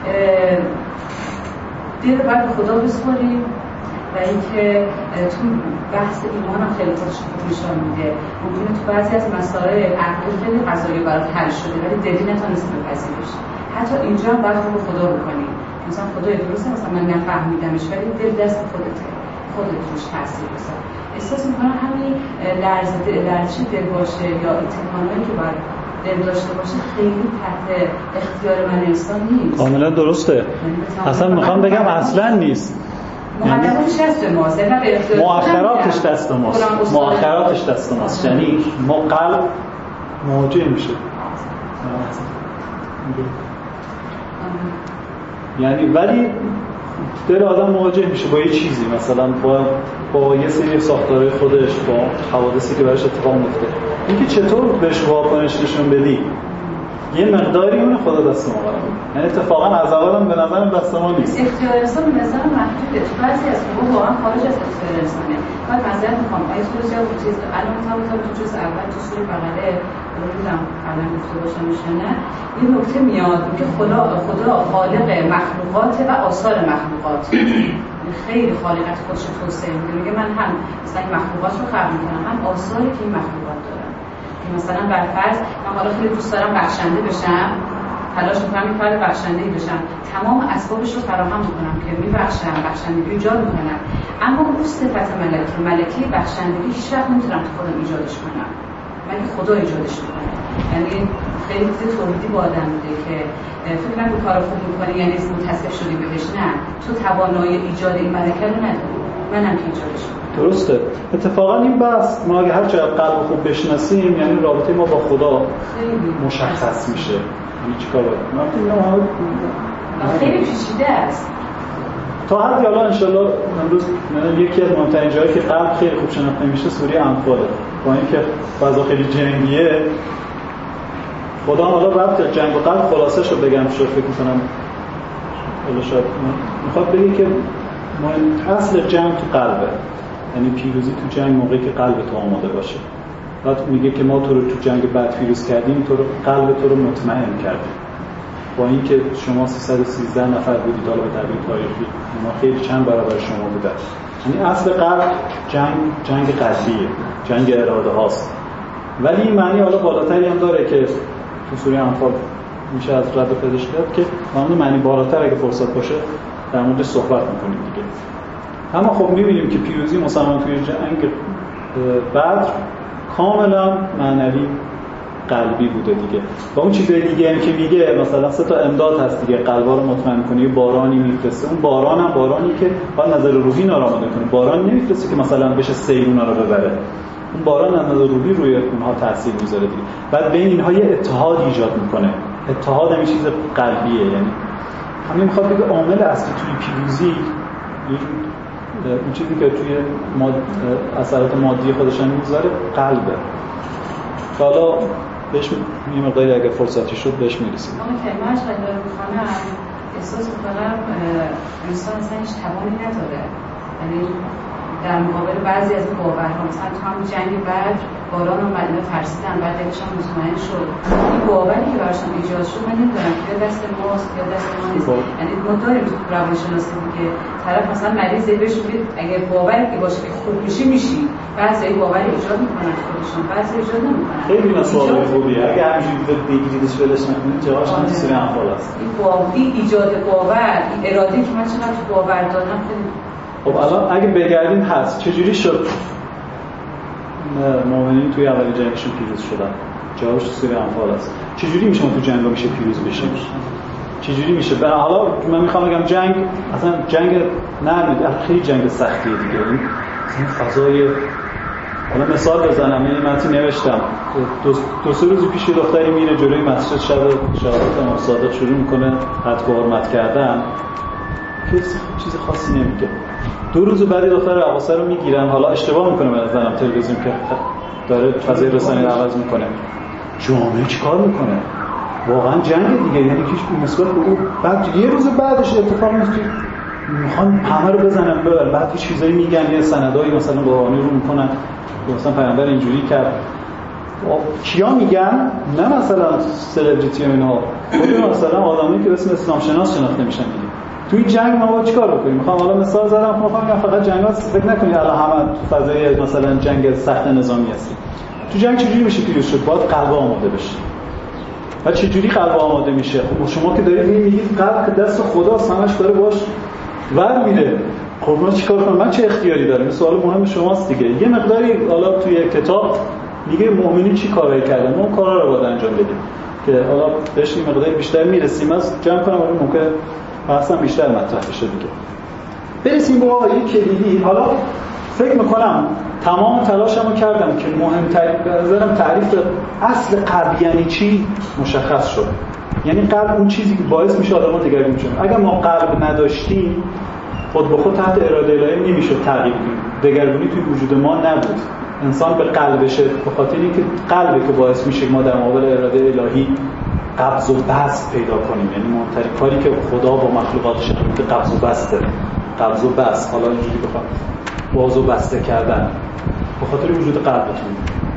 دل باید به خدا بسپاریم و اینکه تو بحث ایمان هم خیلی خودش خوب نشان میده ممکنه تو بعضی از مسائل عقلی خیلی قضایی برات حل شده ولی دلی نتونستی بپذیریش حتی اینجا هم باید رو به خدا بکنی مثلا خدای درسته مثلا من نفهمیدمش ولی دل دست خودت روش تاثیر بذاره احساس میکنم همین لرزش دل باشه یا امتحانایی که باید دل داشته باشه خیلی تحت اختیار من انسان نیست کاملا درسته اصلا میخوام بگم اصلا نیست مقدماتش دست ماست مؤخراتش دست ماست یعنی ما قلب مواجه میشه یعنی ولی دل آدم مواجه میشه با یه چیزی مثلا با یه سری ساختارهای خودش با حوادثی که براش اتفاق میفته اینکه چطور بهش واکنش نشون بدی یه مقداری اون خدا دست ما قرار میده یعنی اتفاقا از اولم به نظرم دست ما نیست اختیار انسان به نظر محدوده تو بعضی از موضوع واقعا خارج از اختیار انسانه بعد معذرت میخوام آیه خودش یا چیز الان تو جزء اول تو سوره بقره نمیدونم قبلا گفته باشم نه یه نکته میاد که خدا خالق مخلوقات و آثار مخلوقات خیلی خالقیت خودش رو توسعه میده میگه من هم مثلا این مخلوقات رو خلق میکنم هم آثاری که این مخلوقات دارن که مثلا برفرض من حالا خیلی دوست دارم بخشنده بشم تلاش میکنم این فرد بخشنده‌ای بشم تمام اسبابش رو فراهم میکنم که میبخشم بخشندگی ایجاد میکنم اما اون صفت ملکی بخشندگی هیچ وقت نمیتونم تو خودم ایجادش کنم ولی خدا ایجادش میکنه یعنی خیلی چیز توحیدی با آدم میده که فکر نکنی کار خوب میکنی یعنی منتسب شدی بهش نه تو توانایی ایجاد این ملکه رو نداری منم که ایجادش میکنم درسته اتفاقا این بحث ما اگه هر چقدر قلب خوب بشناسیم یعنی رابطه ما با خدا مشخص میشه یعنی چیکار باید خیلی پیچیده است تا حدی حالا انشالله امروز یکی از مهمترین جایی که قلب خیلی خوب شناخته میشه سوره انفاله با اینکه فضا خیلی جنگیه خدا حالا ربط جنگ و قلب خلاصش رو بگم شو فکر میکنم حالا شاید میخواد بگه که اصل جنگ تو قلبه یعنی پیروزی تو جنگ موقعی که قلب تو آماده باشه بعد میگه که ما تو رو تو جنگ بعد پیروز کردیم تو رو قلب تو رو مطمئن کردیم با اینکه شما 313 نفر بودید حالا به تعبیر تاریخی ما خیلی چند برابر شما بودن یعنی اصل قلب جنگ قلبیه جنگ اراده هاست ولی این معنی حالا بالاتری هم داره که تو سوره انفال میشه از رد پیداش کرد که اون معنی بالاتر اگه فرصت باشه در موردش صحبت میکنیم دیگه اما خب میبینیم که پیروزی مسلمان توی جنگ بدر کاملا معنوی قلبی بوده دیگه و اون چیزای دیگه هم که میگه مثلا 3 تا امداد هست دیگه قلبا رو مطمئن کنه بارانی میفرسته اون باران هم بارانی که با نظر روحی نارامده کنه باران نمیفرسته که مثلا بشه سیل اونا رو ببره اون باران از نظر روحی روی اونها تاثیر میذاره دیگه بعد بین اینها یه اتحاد ایجاد میکنه اتحاد هم چیز قلبیه یعنی همین میخواد بگه عامل اصلی توی پیروزی اون چیزی که توی اثرات مادی خودش هم میذاره قلبه حالا بهش یه مقداری اگه فرصتی شد بهش میرسیم اما کلمه‌اش خیلی رو بخونم احساس میکنم انسان اصلا هیچ توانی نداره یعنی در مقابل بعضی از این باورها مثلا تو هم جنگ بعد باران اومد اینا ترسیدن بعد دلشون مطمئن شد این باوری که براشون ایجاد شد من نمیدونم که دست ماست یا دست ما نیست یعنی ما داریم تو روانشناسی که طرف مثلا مریضه بهش میگه اگه باوری که باشه که خوب میشی بعضی باوری ایجاد میکنن خودشون بعضی ایجاد نمیکنن خیلی مسئله خوبیه اگه همینجوری بگیریدش ولش نکنید جواش هم سوره انفال است این ایجاد باور این اراده که من چقدر تو باور دارم خیلی خب الان اگه بگردیم هست چجوری شد مؤمنین توی اول جنگشون پیروز شدن؟ جوابش سوره انفال است. چجوری میشه ما تو جنگا میشه پیروز بشیم؟ چجوری میشه؟ به حالا من میخوام بگم جنگ اصلا جنگ نه خیلی جنگ سختیه دیگه. این فضای حالا مثال بزنم، یعنی من نوشتم دو سه روز پیش دختری میره جلوی مسجد شب شهادت امام صادق شروع میکنه حد و حرمت کردن، چیز خاصی نمیگه. 2 روز بعد دختر رقاصه رو میگیرن، حالا اشتباه میکنه به نظرم تلویزیون که داره فضای رسانه‌ای رو عوض میکنه. جامعه چیکار میکنه؟ واقعا جنگ دیگه، یعنی هیچ نسبت به اون. بعد یه روز بعدش اتفاق میفته میخوان همه رو بزنن ببر، بعد یه چیزایی میگن، یه سندایی مثلا قرآنی رو میکنن مثلا پیامبر اینجوری کرد. کیا میگن؟ نه مثلا سلبریتی و اینا، خود مثلا آدمی که اسم اسلام شناس شناخته میشن دیگه. تو این جنگ ما باید چیکار بکنیم؟ میخوام حالا مثال زدم، میخوام بگم فقط جنگات فکر نکنید الان همه تو فضای مثلا جنگ سخت نظامی هست. تو جنگ چجوری میشه پیروز شد؟ باید قلب آماده بشه. و چجوری قلب آماده میشه؟ خب شما که دارید میگید قلب که دست خداست، همش داره باش ور میره. خب من چیکار کنم؟ من چه اختیاری دارم؟ این سوال مهم شماست دیگه. یه مقداری حالا توی کتاب میگه مؤمنین چی کارایی کردن، ما اون کارا رو باید انجام بدیم که حالا بهش این مقداری بیشتر میرسیم. از جمع کنم ولی ممکن بحثم بیشتر مطرح بشه دیگه. برسیم به آیه کلیدی. حالا فکر میکنم تمام تلاشمو کردم که مهمترین به نظرم تعریف اصل قلب یعنی چی مشخص شد. یعنی قلب اون چیزی که باعث میشه آدم‌ها دگرگون شن. اگر ما قلب نداشتیم خود به خود تحت اراده الهی نمیشد تغییر کنیم. دگرگونی توی وجود ما نبود. انسان به قلبشه به خاطر اینکه قلبه که باعث میشه ما در مقابل اراده الهی قبض و بسط پیدا کنیم. یعنی مهمترین کاری که خدا با مخلوقاتش انجام قبض و بسط داره. قبض و بسط، حالا اینجوری بخوام باز و بسته کردن به خاطر وجود قلبتون.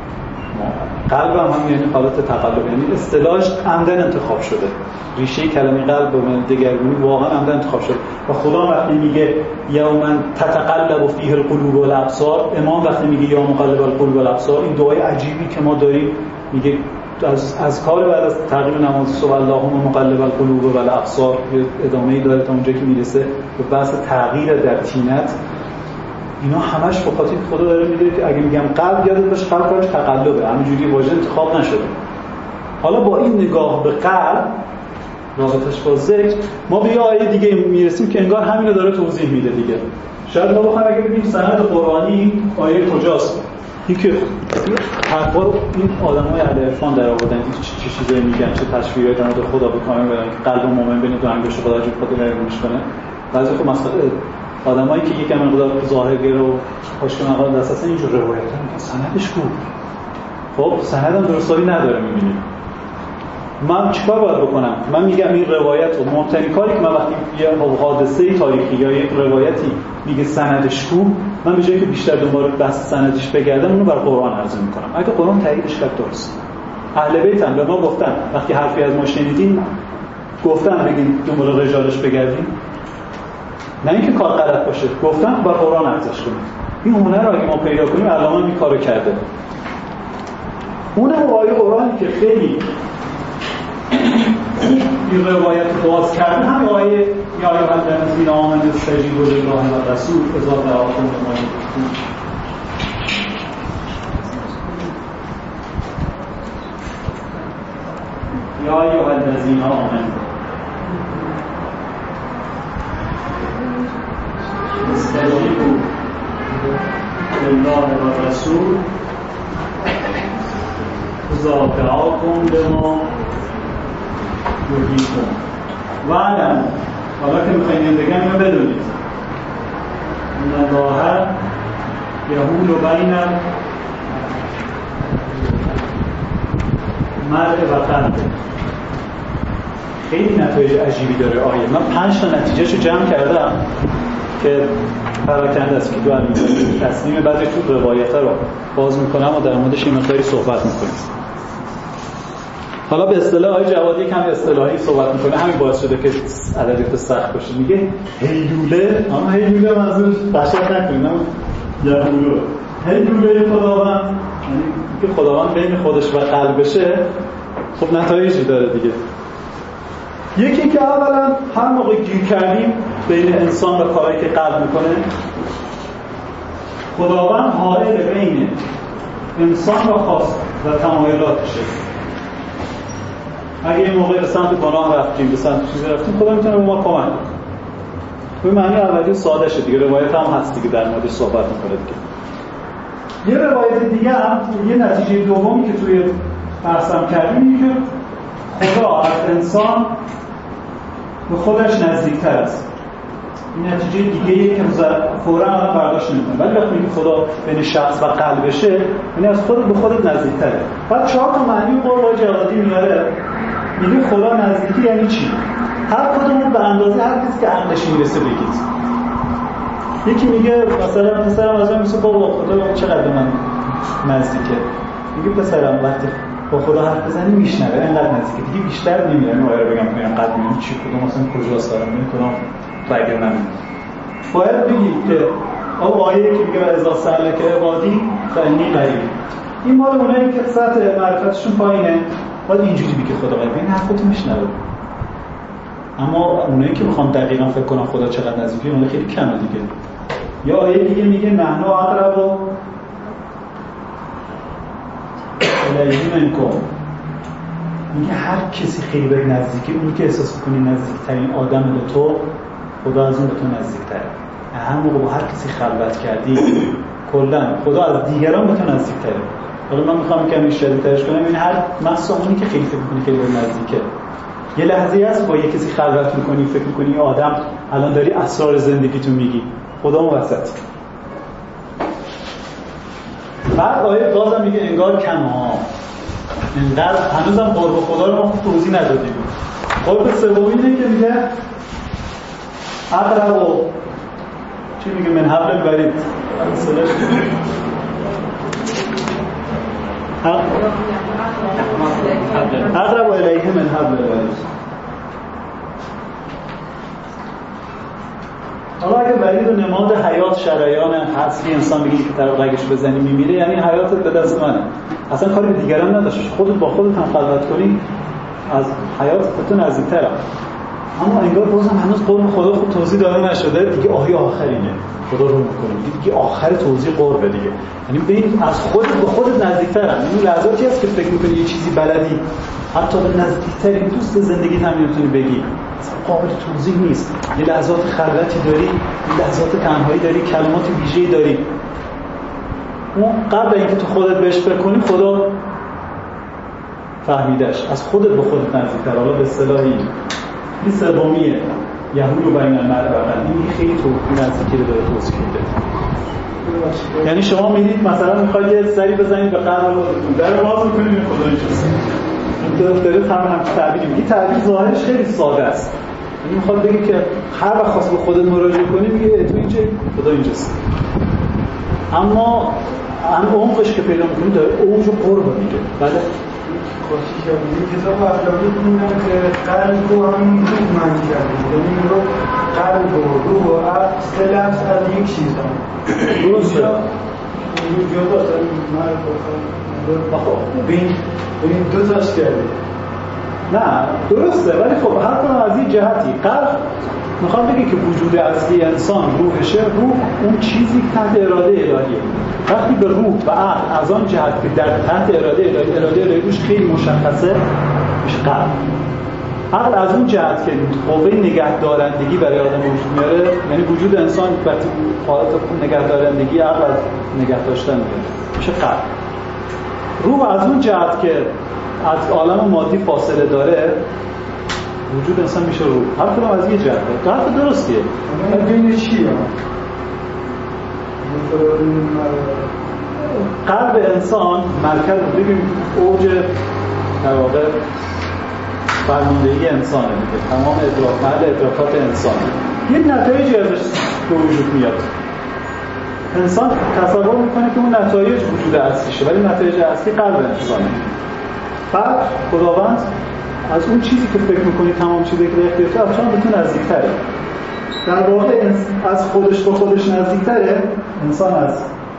قلب هم یعنی حالت تقلب، یعنی اصطلاحش عمدن انتخاب شده. ریشه کلمه قلب به معنی دگرگونی واقعا عمدن انتخاب شده. و خدا وقتی میگه یوما تتقلب فیه القلوب والابصار، امام وقتی میگه یا مقلب القلوب والابصار، این دعای عجیبی که ما داریم میگه از کار بعد از تقریم نماز صبح اللهم مقلب القلوب والابصار ادامه‌ای داره تا اونجا که میرسه به بحث تغییر در طینت. اینا همش به خاطر خدا داره میگه که اگه میگم قلب یادت باشه قلب کارش تقلبه، همینجوری واژه انتخاب نشده. حالا با این نگاه به قلب رابطش با ذکر ما به یه آیه دیگه میرسیم که انگار همین رو داره توضیح میده دیگه. شاید ما بخوایم اگه ببینیم سند قرآنی آیه کجاست، اینکه حقا این آدمای اهل عرفان در آوردن چه چیزایی میگن، چه تشبیهایی در مورد خدا بکنن بدن که قلب مؤمن بین دو انگشت خدا جو خدا نگونش کنه. بعضی خب مثلا آدمایی که یکم مقدار ظاهرگرا و خوشگل اساسا اینجور روایت میگن سندش کو. خب سند هم درستایی نداره میبینیم. من چیکار باید بکنم؟ من میگم این روایت رو مهمترین کاری که من وقتی یه حادثه تاریخی یا یک روایتی میگه سندش کو، من به جایی که بیشتر دنبال بحث سندش بگردم اونو بر قرآن عرضه میکنم. اگه قرآن تاییدش کرد درست. اهل بیت هم به ما گفتن وقتی حرفی از ما شنیدین گفتن بگین دنبال رجالش بگردین، نه اینکه کار غلط باشه، گفتن بر قرآن ارزش کنید. این هنر رو اگه ما پیدا کنیم علامه این کارو کرده. اون آیه قرآنی که خیلی این روایت باز کرده هم آیه یا الذین آمنوا استجیبوا لله و الرسول اذا دعاکم لما یحییکم. یا ایها الذین آمنوا استجیبوا لله و الرسول اذا دعاکم لما یحییکم. و علم، حالا که میخواین بگم اینو بدونید ان الله یحول بین المرء و قلبه. خیلی نتایج عجیبی داره آیه. من 5 تا نتیجهشو جمع کردم که پراکنده است که دو علمی تصمیم بعضی تو روایت رو باز میکنم و در موردش این مقداری صحبت میکنیم. حالا به اصطلاح آقای جوادی کم اصطلاحی صحبت میکنه، همین باعث شده که ادبیات سخت باشه. میگه هیلوله، اما هیلوله منظورش بشر نکنیم، یهولو هیلوله خداوند، یعنی که خداوند بین خودش و قلبشه. خب نتایجی داره دیگه. یکی که اولا هر موقع گیر کردیم بین انسان و کاری که قلب میکنه، خداوند حائل بین انسان و خواست و تمایلاتشه. اگه این موقع به سمت گناه رفتیم، به سمت چیزی رفتیم، خدا میتونه به ما کمک کنه. به معنی اولی ساده شه دیگه، روایت هم هست دیگه در موردش صحبت میکنه دیگه. یه روایت دیگه هم، یه نتیجه دومی که توی بحثم کردیم اینه که خدا از انسان به خودش نزدیکتر است. این نتیجه دیگه‌ایه که فوراً آدم برداشت نمی‌کنه، ولی وقتی خدا بین شخص و قلبشه، یعنی از خودت به خودت نزدیکتره. بعد 4 تا معنی قول جوادی میاره. میگه خدا نزدیکی یعنی چی؟ هر کدوم به اندازه هر کسی که عقلش میرسه بگید. یکی میگه مثلا پسرم از من میگه بابا خدا چقدر من نزدیکه. میگه پسرم وقتی با خدا حرف بزنی میشنوه، اینقدر نزدیکه، دیگه بیشتر نمیره. اینو آره بگم اینقدر میگم چی کدوم مثلا کجاست دارم این کدوم رگه نمیده. باید بگید که آیه که میگه اذا سألک عبادی فانی قریب، این مال اونایی که سطح معرفتشون پایینه، باید اینجوری بگه خدا قریبه، این حرفتو میشنوه. اما اونایی که میخوام دقیقاً فکر کنم خدا چقدر نزدیکه، اون خیلی کمه دیگه. یا آیه دیگه میگه نحن اقرب الیه منکم، میگه هر کسی خیلی به نزدیکه، اون که احساس کنی نزدیکترین آدم به تو، خدا از اون به تو نزدیکتره. هر موقع با هر کسی خلوت کردی، کلا خدا از دیگران به تو نزدیکتره. حالا من میخوام کمی شدیدترش کنم، این هر مثلا اونی که خیلی فکر می‌کنی خیلی به نزدیکه، یه لحظه‌ای هست با یه کسی خلوت می‌کنی، فکر می‌کنی آدم الان داری اسرار زندگیتو میگی، خدا اون وسط. بعد آیه بازم میگه انگار کم ها، انقدر هنوزم قرب خدا رو ما توضیح ندادیم. قرب سومی اینه که میگه اقرب و چی میگه من حبل الورید، اصلاش اقرب الیه من حبل الورید. حالا اگه ورید و نماد حیات شریان هستی انسان بگی که طرف رگش بزنی میمیره، یعنی حیاتت به دست منه، اصلا کاری به دیگران نداشت، خودت با خودت هم خلوت کنی از حیات بهتون نزدیک‌تره. اما انگار بازم هنوز قرب خدا خوب توضیح داده نشده دیگه. آیه آخرینه خدا رو میکنه دیگه، آخر توضیح قربه دیگه، یعنی ببین از خودت به خودت نزدیک‌تره. این لحظاتی هست که فکر می‌کنی یه چیزی بلدی، حتی به نزدیک‌ترین دوست زندگیت هم نمی‌تونی بگی، اصلا قابل توضیح نیست. یه لحظات خلوتی داری، یه لحظات تنهایی داری، کلمات ویژه‌ای داری، اون قبل اینکه تو خودت بهش فکر کنی خدا فهمیدش، از خودت به خودت نزدیک‌تر. حالا به اصطلاحی این سومیه یهود و بین المرء و قلب، این خیلی تو نزدیکی رو داره توصیف میده. یعنی شما میدید مثلا میخواید یه سری بزنید به قلب خودتون، در باز میکنید خدا اینجاست. این داره هم تعبیری میگه، تعبیر ظاهرش خیلی ساده است، یعنی میخواد بگه که هر وقت خواست به خودت مراجعه کنی میگه تو اینجا، خدا اینجاست. اما هم عمقش که پیدا میکنی داره اوج و قرب میگه. بله خوشی کردیم کتاب اخلاقی خوندم که قلب رو همین روح معنی کرده، یعنی رو قلب و روح و عقل سه لفظ از یک چیز هم درسته. جدا داریم مرد بخواه ببین دو تاش کردیم. نه درسته، ولی خب هر کنم از این جهتی قلب میخوام بگه که وجود اصلی انسان روحشه. روح اون چیزی که تحت اراده الهیه. وقتی به روح و عقل از آن جهت که در تحت اراده الهی روش خیلی مشخصه میشه قلب. عقل از اون جهت که قوه نگهدارندگی برای آدم وجود میاره، یعنی وجود انسان وقتی حالت نگهدارندگی عقل از نگه داشتن میشه قلب. روح از اون جهت که از عالم مادی فاصله داره، وجود انسان میشه روح. هر کدوم از یه جهت حرف درستیه. بین چیه؟ قلب انسان مرکز، ببین اوج در واقع فرماندهی انسانه دیگه، تمام محل ادراکات انسان یه نتایجی ازش به وجود میاد. انسان تصور میکنه که اون نتایج وجود اصلیشه، ولی نتایج اصلی قلب انسانه. بعد خداوند از اون چیزی که فکر میکنی تمام چیزی که در اختیارته افشان به تو نزدیکتره. در واقع از خودش به خودش نزدیکتره. انسان از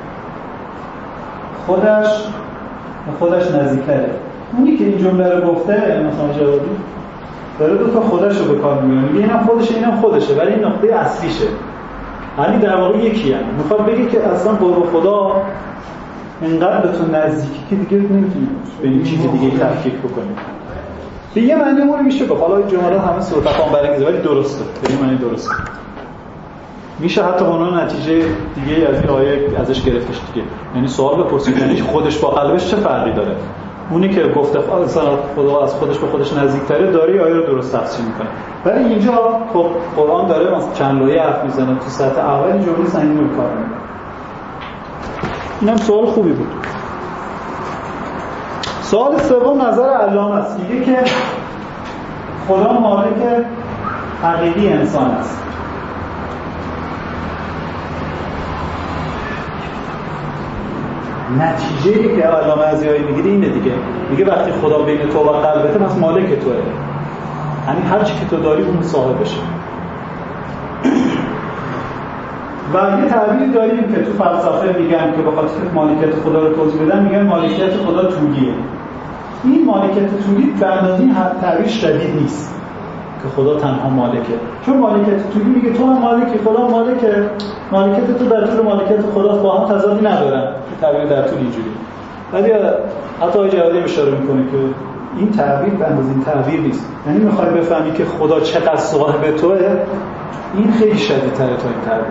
خودش به خودش نزدیکتره. اونی که این جمله رو گفته مثلا جوابی داره دو تا خودش رو به کار میبره، میگه اینم خودشه اینم خودشه، ولی این نقطه اصلیشه. یعنی در واقع یکی هم میخواد بگه که اصلا با خدا اینقدر به تو نزدیکی که دیگه نمیتونی به این چیز دیگه تفکیک بکنی. به یه معنی اون میشه گفت، حالا این جملات همه سرطان برانگیزه ولی درسته، به این معنی درسته. میشه حتی اون نتیجه دیگه از این آیه ازش گرفتش دیگه. یعنی سوال بپرسید یعنی خودش با قلبش چه فرقی داره؟ اونی که گفته خدا از خودش به خودش نزدیک‌تره داره آیه رو درست تفسیر میکنه. ولی اینجا خب قرآن داره مثلا چند لایه حرف میزنه، تو سطح اول جمله سنگین رو کار میکنه. اینم سوال خوبی بود. سوال سوم نظر علامه است، میگه که خدا مالک حقیقی انسان است. نتیجه‌ای که علامه ازیایی میگیره اینه دیگه، میگه وقتی خدا بین تو و قلبته پس مالک توئه، یعنی هر چی که تو داری اون صاحبشه. و یه تعبیری داریم که تو فلسفه میگن که بخاطر مالکیت خدا رو توضیح بدن، میگن مالکیت خدا طولیه. این مالکیت طولی به اندازه این تعبیر شدید نیست که خدا تنها مالکه، چون مالکیت طولی میگه تو هم مالکی، خدا مالکه، مالکیت تو در طول مالکیت خدا با هم تضادی ندارن. تعبیر در طول اینجوری. ولی حتی آقای جوادی اشاره میکنه که این تعبیر به اندازه این تعبیر نیست. یعنی میخوای بفهمی که خدا چقدر صاحب توئه، این خیلی شدیدتره تا این تعبیر.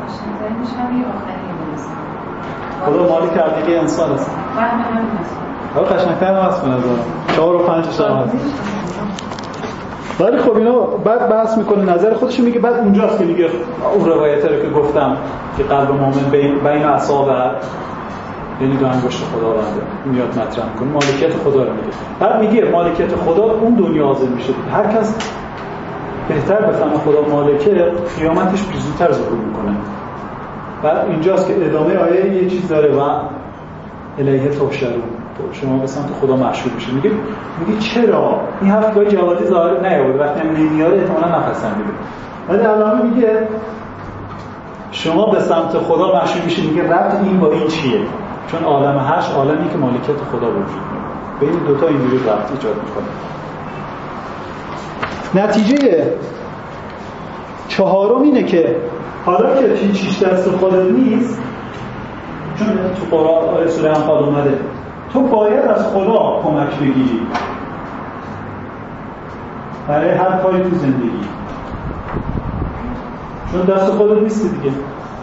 خدا مالک حقیقی انسان است. حالا قشنگ‌تر هم هست به نظرم. 4 و 5 هم هست. ولی خب اینا بعد بحث میکنه نظر خودش، میگه بعد اونجاست که میگه اون روایته رو که گفتم که قلب مومن بین اصابع یعنی دو انگشت خداونده میاد مطرح میکنه، مالکیت خدا رو میگه. بعد میگه مالکیت خدا اون دنیا حاضر میشه. هر کس بهتر بفهمه خدا مالکه، قیامتش زودتر ظهور میکنه. بعد اینجاست که ادامه آیه یه چیز داره و الیه تحشرون، شما به سمت خدا محشور میشه. میگه چرا این حرف با جوادی ظاهر نیاورد، وقتی هم نمیاره احتمالاً نپسندیده. ولی علامه میگه شما به سمت خدا محشور میشه. میگه ربط این با این چیه؟ چون عالم هشت عالمی که مالکیت خدا وجود داره، به این دوتا اینجوری ربط ایجاد میکنه. نتیجه چهارم اینه که حالا که هیچ دست خودت نیست، چون تو قرآن سوره انفال اومده تو باید از خدا کمک بگیری برای هر کاری تو زندگی، چون دست خودت نیست دیگه.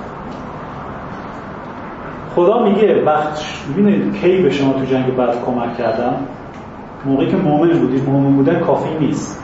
خدا میگه وقت میبینید کی به شما تو جنگ بدر کمک کردم؟ موقعی که مؤمن بودید. مؤمن بودن کافی نیست،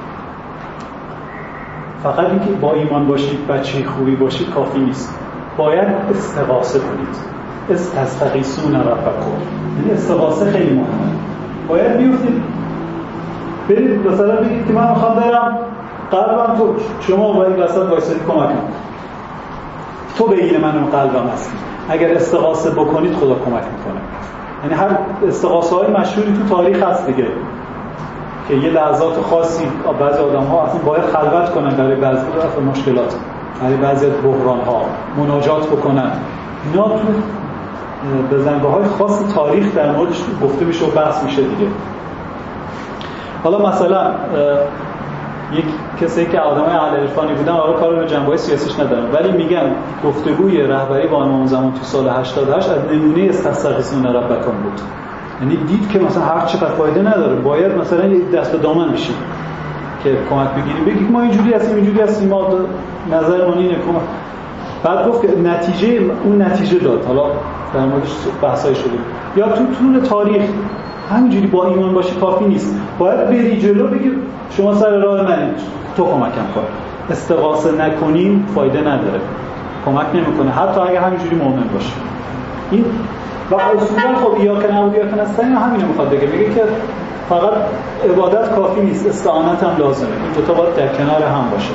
فقط اینکه با ایمان باشید، بچه خوبی باشید کافی نیست. باید استغاثه کنید. استغیثون ربکم، یعنی استغاثه خیلی مهمه. باید بیفتید برید مثلا بگید که من میخوام برم قلبم تو، شما باید وسط وایسادی کمکم، تو بگیر منم قلبم هستی. اگر استغاثه بکنید خدا کمک میکنه. یعنی هر استغاثه های مشهوری تو تاریخ هست دیگه که یه لحظات خاصی بعضی آدم‌ها اصلا باید خلوت کنن برای بعضی مشکلات، برای بعضی بحران‌ها مناجات بکنن. اینا تو بزنگاه‌های خاص تاریخ در موردش گفته میشه و بحث میشه دیگه. حالا مثلا یک کسی که آدمای اهل عرفانی بودن، حالا کار به جنبه‌های سیاسیش ندارن، ولی میگن گفتگوی رهبری با امام زمان تو سال 88 از نمونه استغیثون ربکم بود. یعنی دید که مثلا هر چقدر فایده نداره، باید مثلا یه دست به دامن بشیم که کمک بگیریم، بگیم ما اینجوری هستیم ما نظر ما اینه کمک. بعد گفت که اون نتیجه داد. حالا در موردش بحثای شده. یا تو طول تاریخ همینجوری با ایمان باشی کافی نیست، باید بری جلو بگی شما سر راه منید، تو کمکم کن. استغاثه نکنیم فایده نداره، کمک نمیکنه، حتی اگه همینجوری مؤمن باشی. این و اصولا خب ایاک نعبد و ایاک نستعین همینو میخواد بگه، میگه که فقط عبادت کافی نیست، استعانت هم لازمه. این دو تا باید در کنار هم باشه.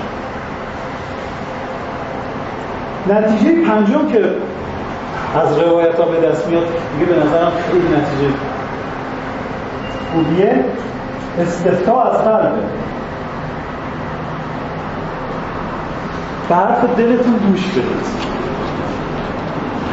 نتیجه پنجم که از روایت‌ها به دست میاد، میگه به نظرم خیلی نتیجه خوبیه، استفتاء از قلبه. به حرف دلتون گوش بدید.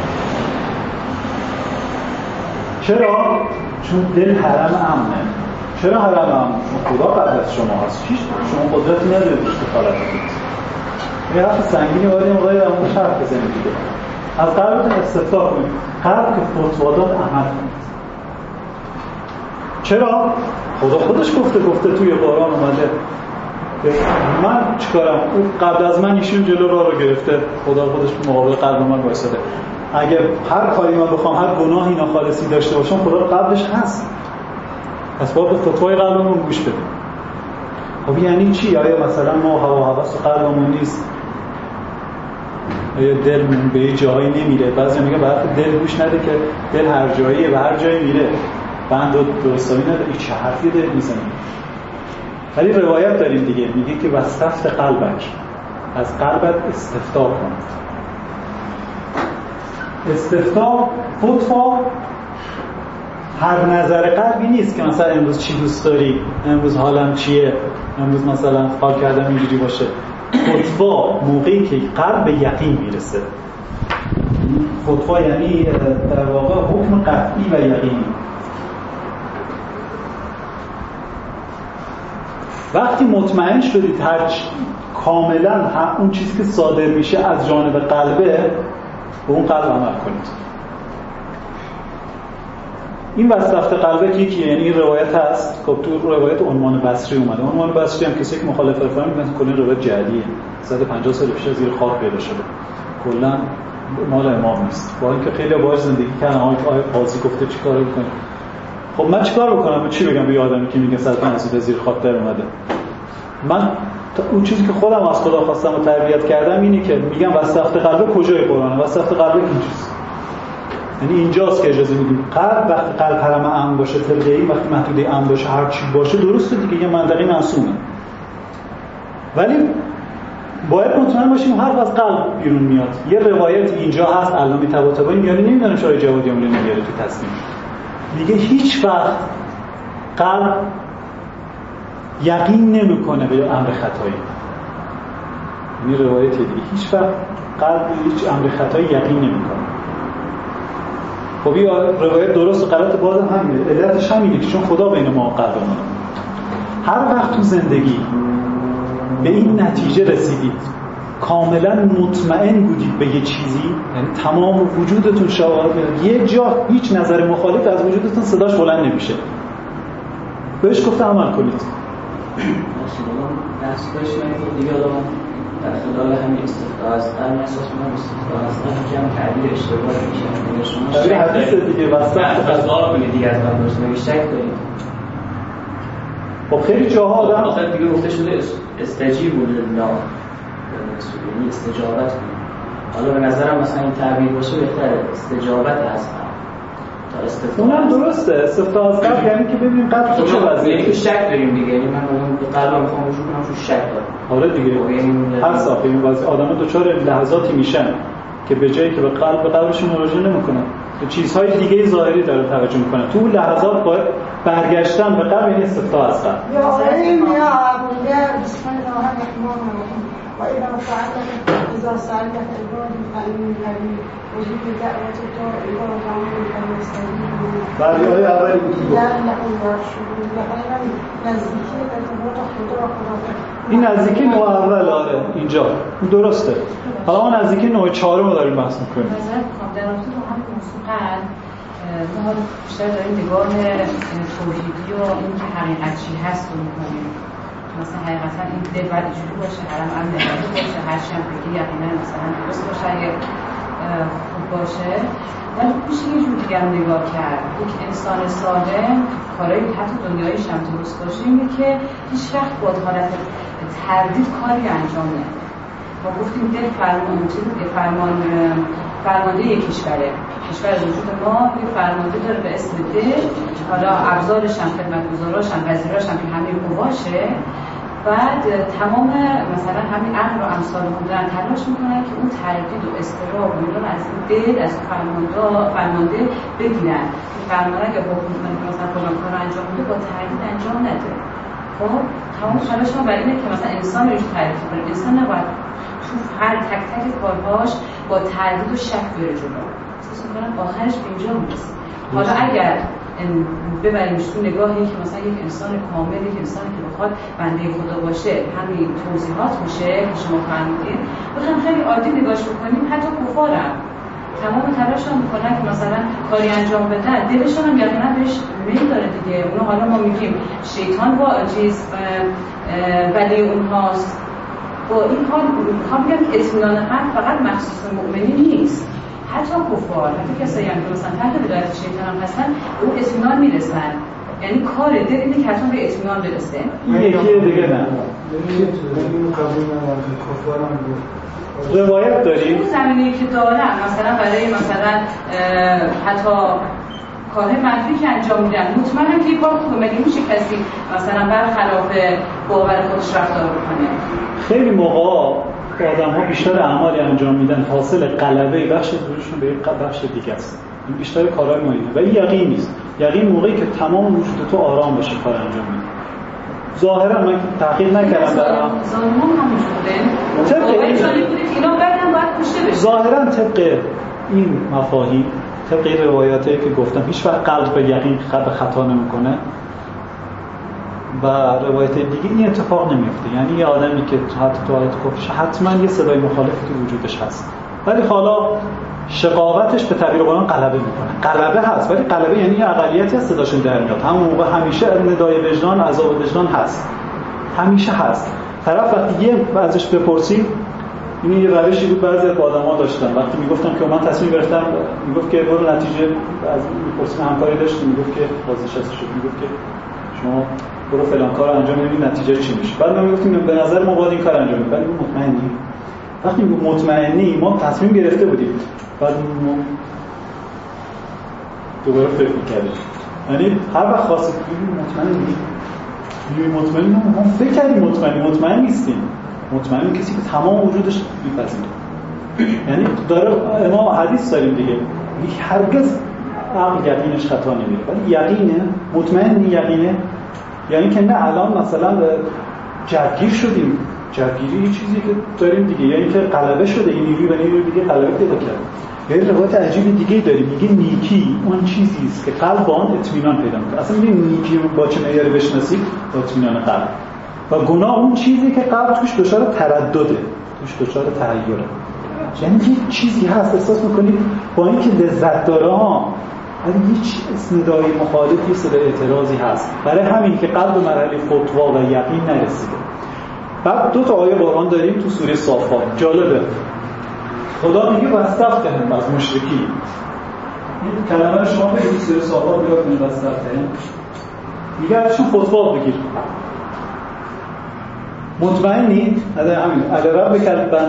چرا؟ چون دل حرم امنه. چرا حرم خدا قبل از شما هست؟ هیچ شما قدرتی ندارید دخالت کنید. یه حرف سنگینی وارد این قضیه در موردش حرف بزنید دیگه. از قلبتون استفتاح کنید. قلب که فتوا داد عمل کنید. چرا؟ خدا خودش گفته توی قرآن اومده من چیکارم؟ اون قبل از من ایشون جلو راه رو گرفته، خدا خودش مقابل قلب من وایساده. اگه هر کاری من بخوام، هر گناهی ناخالصی داشته باشم، خدا قبلش هست. پس باید به فتوای قلبمون گوش بدیم. خب یعنی چی؟ آیا مثلا ما هوا هوس قلبمون نیست؟ آیا دلمون به یه جایی نمیره؟ بعضی میگه برای دل گوش نده که دل هر جاییه و هر جایی میره. بند درستایی نداره. این چه حرفی دارید میزنید؟ ولی روایت داریم دیگه، میگه که واستفت قلبک، از قلبت استفتاح کن. استفتاح فتوا هر نظر قلبی نیست که مثلا امروز چی دوست داری، امروز حالم چیه، امروز مثلا حال کردم اینجوری باشه. فتوا موقعی که قلب به یقین میرسه. فتوا یعنی در واقع حکم قطعی و یقینی. وقتی مطمئن شدید کاملا اون چیزی که صادر میشه از جانب قلبه، به اون قلب عمل کنید. این واستفت قلبه که یکیه، یعنی این روایت هست که تو روایت عنوان بصری اومده. عنوان بصری هم کسی که مخالف عرفان میگن کلا روایت جعلیه، 150 سال پیش زیر خاک پیدا شده، کلا مال امام نیست. با اینکه خیلی باهاش زندگی کردن، آیه قاضی گفته چیکار کنه. خب من چیکار بکنم؟ من چی بگم به آدمی که میگه 150 سال زیر خاک در اومده؟ من اون چیزی که خودم از خدا خواستم و تربیت کردم اینه که میگم واستفت قلبه کجای قرآنه؟ واستفت قلبه اینجاست. یعنی اینجاست که اجازه میدیم قلب، وقتی قلب حرم امن باشه، طبیعی، وقتی محدوده امن باشه، هر چی باشه درسته دیگه، یه منطقه معصومه. ولی باید مطمئن باشیم حرف از قلب بیرون میاد. یه روایت اینجا هست، علامه طباطبایی میاره، نمیدونم شاید جوادی عمری میاره تو تصمیم. میگه هیچ وقت قلب یقین نمیکنه به امر خطایی. این روایت دیگه هیچ وقت قلب هیچ امر خطایی یقین نمیکنه. خب این روایت درست و غلط بازم همینه. علتش همینه که چون خدا بین ما و قلبمونه. هر وقت تو زندگی به این نتیجه رسیدید، کاملا مطمئن بودید به یه چیزی، یعنی تمام وجودتون شواهد، یه جا هیچ نظر مخالف از وجودتون صداش بلند نمیشه، بهش گفته عمل کنید. بحث داشتیم دیگه آدم در خلال همین استفتاء از قلب احساس می‌کنم استفتاء از قلب جمع تعبیر اشتباه میشه. اگر شما شک حدیث دیگه واسه قضا دیگه از من داشتم شک دارید. خب خیلی جاها آدم آخر دیگه گفته شده استجیبوا لله، یعنی استجابت کنید. حالا به نظرم مثلا این تعبیر باشه بهتره، استجابت از قلب. اونم درسته. استفتاء از قلب یعنی که ببینیم قلب تو چه وضعیه. یعنی که شک داریم دیگه، یعنی من به قلبم میخوام وجود کنم چون شک دارم. آره دیگه هر ساعتی این واسه آدم‌ها دچار لحظاتی میشن که به جایی که به قلبشون مراجعه نمی‌کنن، به چیزهای دیگه ظاهری داره توجه می‌کنن. تو لحظات باید برگشتن به قلب، این استفتاء از قلب. یا این یا ابوالله بسم الله الرحمن الرحیم و اذا سألك اذا سألك عبادي فإني قريب أجيب دعوة الداعي إذا دعاني فليستجيبوا. بعد آیه اولی بود. این نزدیکی نوع اول آره اینجا درسته. حالا اون نزدیکی نوع چهارم رو داریم بحث می‌کنیم. مثلا در رابطه با هم موسیقی ما بیشتر داریم نگاه توحیدی و این که حقیقت چی هست رو می‌کنیم. مثلا حقیقتا این دل باید اینجوری باشه، حرم امن نگاهی باشه، هر چی هم بگی یقینا مثلا درست باشه، اگه خوب باشه. ولی میشه یه جور دیگه هم نگاه کرد. یک انسان سالم کارایی حتی دنیایش هم درست باشه اینه که هیچ وقت با حالت تردید کاری انجام نده. ما گفتیم دل فرمانده یک کشوره. کشور وجود ما یه فرمانده داره به اسم دل. حالا ابزارش هم، خدمتگزاراش هم، وزیراش هم که همه باشه. بعد تمام مثلا همین عقل و امثال هم دارن تلاش میکنن که اون تردید و اضطراب و اینا رو از این دل، از فرمانده بگیرن. این فرمانده که حکم مثلا فلان کار رو انجام میده با تردید انجام نده. خب تمام تلاش ما برای اینه که مثلا انسان رو تردید کنه. انسان نباید تو هر تک تک کارهاش با تردید و شک بره جلو. احساس میکنم آخرش به اینجا میرسه. حالا اگر ببریمش تو نگاهی که مثلا یک انسان کامل، یک انسانی که بخواد بنده خدا باشه همین توضیحات میشه که شما فهمیدین، بخوام خیلی عادی نگاهش بکنیم، حتی کفارم تمام تلاششون میکنن که مثلا کاری انجام بدن، دلشون هم یقینا بهش میل داره دیگه. اونها حالا ما میگیم شیطان با ولی اونهاست. با این حال میخوام بگم که اطمینان قلب فقط مخصوص مؤمنین نیست، حتی کفار، حتی کسایی هم که مثلا تحت ولایت شیطان هم هستن به اون اطمینان میرسن. یعنی کار دل اینه که حتما به اطمینان برسه. یکی دیگه نه روایت داریم اون زمینه‌ای که دارن مثلا برای مثلا حتی کار منفی که انجام میدن، مطمئنم که این کار خوبه. مگه میشه کسی مثلا برخلاف باور خودش رفتار بکنه؟ خیلی موقع آدم‌ها بیشتر اعمالی انجام میدن حاصل غلبه بخش دوشون به یک بخش دیگه است. این بیشتر کارهای مهمه و این یقین نیست. یقین موقعی که تمام وجود تو آرام بشه کار انجام میدی. ظاهرا من تحقیق نکردم ظاهرا ظاهرا طبق این مفاهیم، طبق این روایاتی که گفتم، هیچ وقت قلب به یقین خطا نمیکنه و روایت دیگه این اتفاق نمیفته. یعنی یه آدمی که حتی تو حالت کفرش حتما یه صدای مخالفی تو وجودش هست، ولی حالا شقاوتش به تعبیر قرآن غلبه میکنه. غلبه هست، ولی غلبه یعنی یه اقلیتی از صداشون در میاد. همون موقع همیشه ندای وجدان، عذاب وجدان هست، همیشه هست. طرف وقتی یه ازش بپرسی، این یه روشی بود بعضی از آدم‌ها داشتن وقتی میگفتم که من تصمیم گرفتم، میگفت که برو نتیجه از میپرسیم همکاری داشتیم، میگفت که بازنشسته شد، میگفت که شما برو فلان کارو انجام بدید نتیجه چی میشه. بعد ما میگفتیم به نظر ما باید این کار انجام بدیم. ولی مطمئنی؟ وقتی میگم مطمئنی ما تصمیم گرفته بودیم، بعد ما دوباره فکر می‌کردیم. یعنی هر وقت خواستید مطمئنی ما فکر کردیم مطمئن نیستیم. مطمئن کسی که تمام وجودش میپذیره. یعنی داره ما حدیث داریم دیگه، هرگز عقل یقینش خطا نمیره، ولی یقینه، مطمئن یقینه، یعنی که نه الان مثلا جوگیر شدیم، جوگیری یه چیزی که داریم دیگه، یعنی که غلبه شده، این نیروی و نیروی دیگه غلبه پیدا کرده. یه روایت عجیب دیگه داریم، میگه نیکی اون چیزی است که قلب با آن اطمینان پیدا میکنه. اصلا میگه نیکی رو با چه معیاری بشناسید؟ با اطمینان قلب. و گناه اون چیزی که قلب توش دچار تردده، توش دچار تحیره. یعنی یک چیزی هست احساس میکنید با اینکه لذت داره ها، ولی هیچ ندای مخالفی، صدای اعتراضی هست. برای همین که قلب به مرحله فتوا و یقین نرسیده. بعد دو تا آیه قرآن داریم تو سوره صافات، جالبه. خدا میگه واستفتهم از مشرکین. این کلمه رو شما بگید سوره صافات نگاه کنید، واستفتهم میگه ازشون فتوا بگیر. مطمئنید؟ از همین علی رب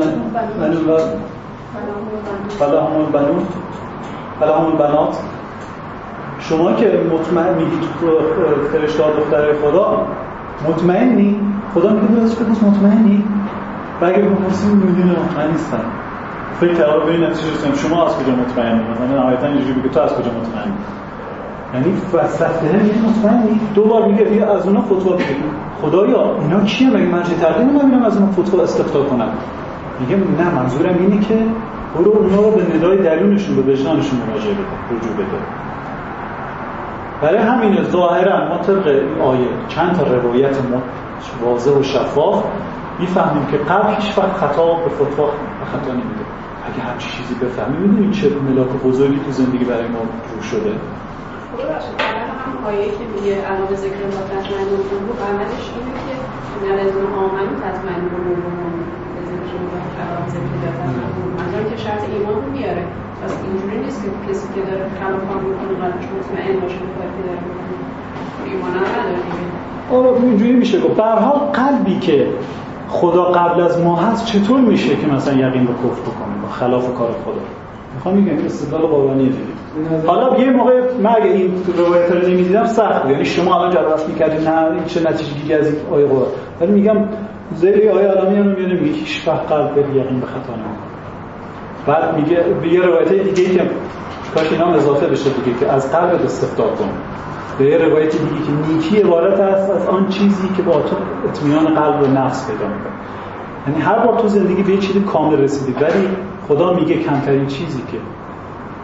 فلهم البنات. شما که مطمئن میگید فرشته ها دخترای خدا، مطمئنی؟ خدا میگه ازش بپرس مطمئنی؟ و اگه بپرسیم میدونه مطمئن نیستن. فکر کرده به این نتیجه رسیدم شما از کجا مطمئنی؟ مثلا نهایتا اینجوری بگه تو از کجا مطمئنی؟ یعنی فلسفه میگه مطمئنی؟ دو بار میگه از اونها فتوا بگیر. خدایا اینا کیه؟ مگه مرجع تقلید نمیبینم از اونها فتوا استفتاء کنم؟ میگه نه، منظورم اینه که برو اونها رو به ندای درونشون، به وجدانشون مراجعه بده، رجوع بده. برای همین ظاهرا ما طبق این آیه چند تا روایت واضح و شفاف میفهمیم که قلب هیچ وقت خطا به فتوا خطا نمیده. اگه همچین چیزی بفهمیم، میدونید چه ملاک بزرگی تو زندگی برای ما رو شده. هم آیه که میگه علاوه ذکر الله تطمئن القلوب، عملش اینه که نلزم آمن تطمئن قلوبهم به ذکر الله، علاوه ذکر الله تطمئن القلوب. منظورم که شرط ایمان رو بیاره. پس اینجوری نیست که کسی که داره خلافان میکنه قلبش مطمئن باشه به کاری که داره میکنه، ایمان هم نداره دیگه. آره اینجوری میشه گفت. به هر حال قلبی که خدا قبل از ما هست چطور میشه که مثلا یقین به کفر بکنه با خلاف کار خدا؟ میخوام بگم استدلال قرآنی دیگه. حالا یه موقع من اگه این روایت رو نمیدیدم سخت بود، یعنی شما الان جلوه میکردید نه این چه نتیجه گیری از این آیه قرآن، ولی میگم زیر آیه علامی هم میاد میگه هیچ وقت قلب به یقین به خطا نمیکنه. بعد میگه به یه روایت دیگه که کاش اینا اضافه بشه دیگه که از قلب استفتاء کن. به یه روایت دیگه که نیکی عبارت است از آن چیزی که با تو اطمینان قلب و نفس پیدا میکنه. یعنی هر بار تو زندگی به یه چیز کامل رسیدی، ولی خدا میگه کمترین چیزی که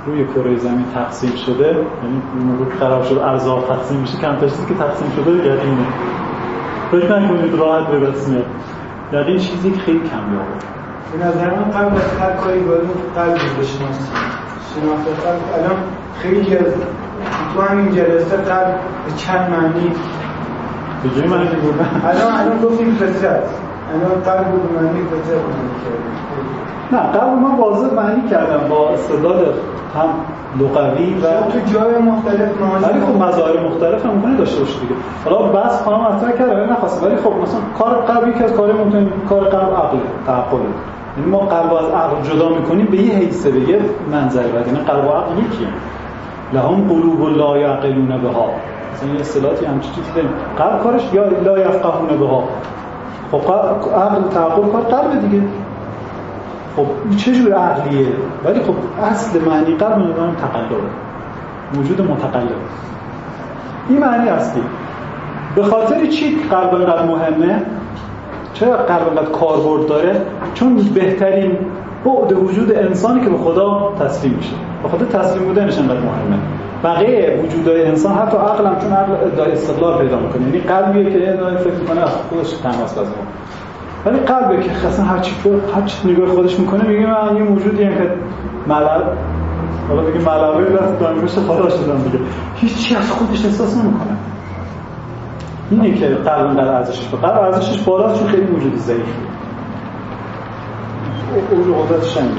روی کره زمین تقسیم شده، یعنی موضوع خراب شد ارزها تقسیم میشه، کمتر چیزی که تقسیم شده یقینه. فکر نکنید راحت به دست میاد. یقین چیزی که خیلی کمیابه. به نظر من قبل از هر کاری باید قلب بشناسیم. شناخت قلب الان خیلی از تو همین جلسه قلب به چند معنی بجای معنی بود. الان گفتیم فطرت. الان قلب به معنی فطرت معنی کردیم. نه قلب من واضح معنی کردم با استدلال هم لغوی و تو جای مختلف معانی. ولی خب مظاهر مختلف هم ممکنه داشته باشه دیگه. حالا بس خانم مطرح کرده نخواست، ولی خب مثلا کار قلبی که از کار ممکن کار قلب عقل تعقل. یعنی ما قلب از عقل جدا می‌کنیم به یه حیث به یه منظر بعد، یعنی قلب و عقل یکیه. لهم قلوب لا یعقلون بها. مثلا این اصطلاحی هم چیزی داریم. قلب کارش یا لا یفقهون بها. خب عقل تعقل کار قلب دیگه. خب این چه جور عقلیه؟ ولی خب اصل معنی قلب ندارم تقلبه، موجود متقلب. این معنی اصلی. به خاطر چی قلب انقدر مهمه؟ چرا قلب انقدر کاربرد داره؟ چون بهترین بعد وجود انسانی که به خدا تسلیم میشه. به خدا تسلیم بودنش انقدر مهمه. بقیه وجودای انسان حتی عقل هم، چون عقل ادعای استقلال پیدا میکنه، یعنی قلبیه که ادعای فکر میکنه از خودش تماس بزنه. ولی قلبه که اصلا هر چی نگاه خودش میکنه میگه من یه موجودی ام که حالا بگیم ملوی دست دانش خدا شدم دیگه، هیچی از خودش احساس نمیکنه. اینه که قلب انقدر ارزشش قلب ارزشش بالاست، چون خیلی موجود ضعیفه. اون قدرتش همینه.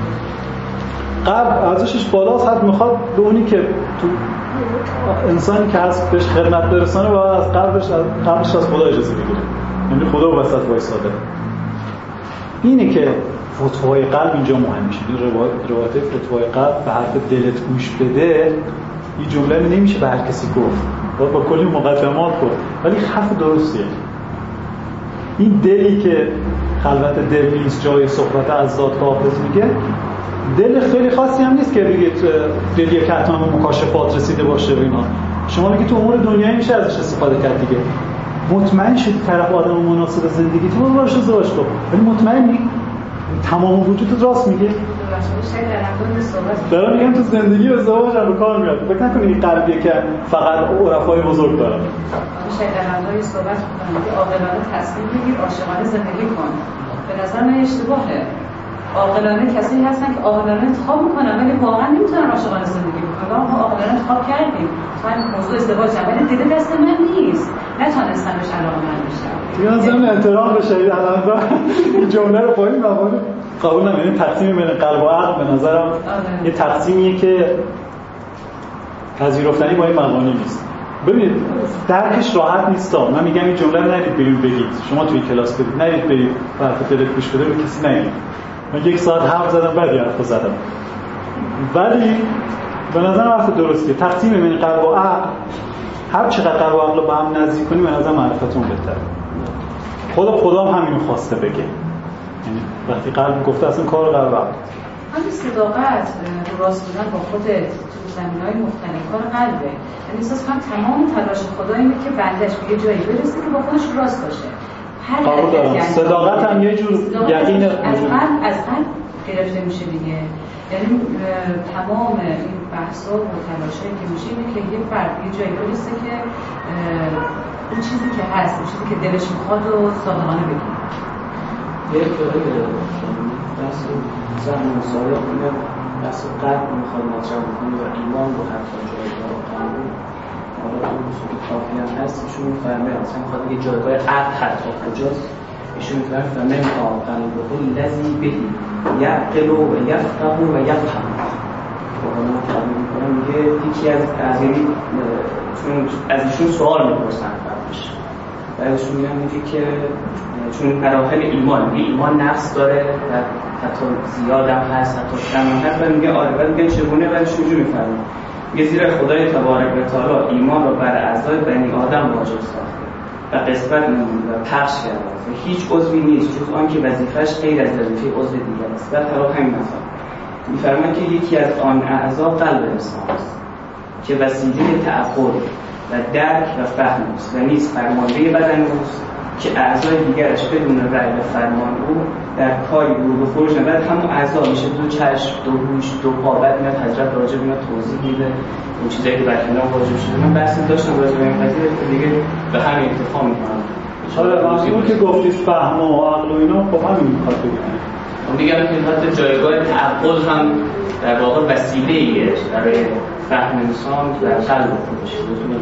قلب ارزشش بالاست، حد میخواد به اونی که تو انسانی که هست بهش خدمت برسانه و از قلبش از خدا اجازه بگیره، یعنی خدا وسط وایساده. اینه که فتوای قلب اینجا مهم میشه. روایت فتوای قلب به حرف دلت گوش بده، این جمله نمیشه به هر کسی گفت، باید با کلی مقدمات گفت، ولی حرف درستیه. این دلی که خلوت دل نیست جای صحبت از ذات حافظ میگه، دل خیلی خاصی هم نیست که بگید دلی که حتما مکاشفات رسیده باشه و اینا. شما بگید تو امور دنیایی میشه ازش استفاده کرد دیگه. مطمئن شدی طرف آدم مناسب زندگی تو باشه ازدواج کن، ولی مطمئنی تمام وجودت راست میگه؟ دارم میگم تو زندگی و ازدواج هم به کار میاد. فکر نکنی این قلبیه که فقط عرفای بزرگ دارن. شیطان‌های صحبت می‌کنن که عاقلانه تصمیم بگیر، عاشقانه زندگی کن. به نظر من اشتباهه. عاقلانه کسی هستن که عاقلانه انتخاب میکنن ولی واقعا نمیتونن عاشقانه زندگی بکنن. ما عاقلانه انتخاب کردیم. من موضوع ازدواج ولی دیده دست من نیست. نتونستم بهش علاقه‌مند بشم. دیگه ضمن احترام به شهید علامه این جمله رو با این مفاهیم قبول نمی‌کنم. تقسیم بین قلب و عقل به نظرم یه تقسیمیه که پذیرفتنی با این مبانی نیست. ببینید درکش راحت نیست. من میگم این جمله رو نرید برید بگید. شما توی کلاس برید نرید برید حرف دلت گوش بده به کسی نگید. من 1 ساعت حرف زدم بعد حرف زدم. ولی به نظر حرف درستیه. تقسیم بین قلب و عقل، هر چقدر قلب و عقل رو با هم نزدیک کنیم به نظر معرفتون بهتره. خدا هم همین خواسته بگه. یعنی وقتی قلب گفته اصلا کار قلب عقل. همین صداقت رو راست بودن با خودت تو زمینه‌های مختلف کار قلبه. یعنی احساس کنم تمام تلاش خدا اینه که بندش به یه جایی برسه که با خودش راست باشه. قبول دارم. صداقت هم یه جور یقین از قلب گرفته میشه دیگه. یعنی تمام این بحث‌ها و تلاشایی که میشه اینه که یه فرد یه جایی برسه که اون چیزی که هست، اون چیزی که دلش میخواد و صادقانه بگه. یه جایی بحث زن مسائل کنه، بحث قلب میخواد مطرح بکنه و ایمان رو حتی جایگاه قلب حالا اون که کافی هم هست ایشون میفرمه اصلا میخواد یه جایگاه عقل حتی کجاست. ایشون میفرمه من قلب رو لذی بهی یعقل و یفقه و یفهم. حالا مطلب میکنه میگه یکی از این چون از ایشون سوال میپرسن قبلش بعدشون میگه که چون مراحل ایمان نقص داره و حتی زیاد هم هست حتی کم هم هست و میگه آره بعد میگه چگونه بعدش اینجور میفرمه میگه زیرا خدای تبارک و تعالی ایمان رو بر اعضای بنی آدم واجب ساخته و قسمت نموده و پخش کرده و هیچ عضوی نیست جز آن که وظیفش غیر از وظیفه عضو دیگر است و طرف همین مثال میفرماید که یکی از آن اعضا قلب انسان است که وسیله تعقل و درک و فهم است و نیز فرمانده بدن اوست که اعضای دیگرش بدون رأی و فرمان او در کاری رو به خروج ندارد، همون اعضا میشه دو چشم، دو گوش، دو پا. بعد میاد حضرت راجع به اینا توضیح میده اون چیزایی که برای اینا واجب شده. من بحث داشتم راجع به این قضیه که دیگه به همین اکتفا میکنم. اون که گفتید فهم و عقل و اینا، خب همین میخواد بگم. من میگم که حتی جایگاه تعقل هم در واقع وسیله‌ایه برای فهم انسان در قلب خودش.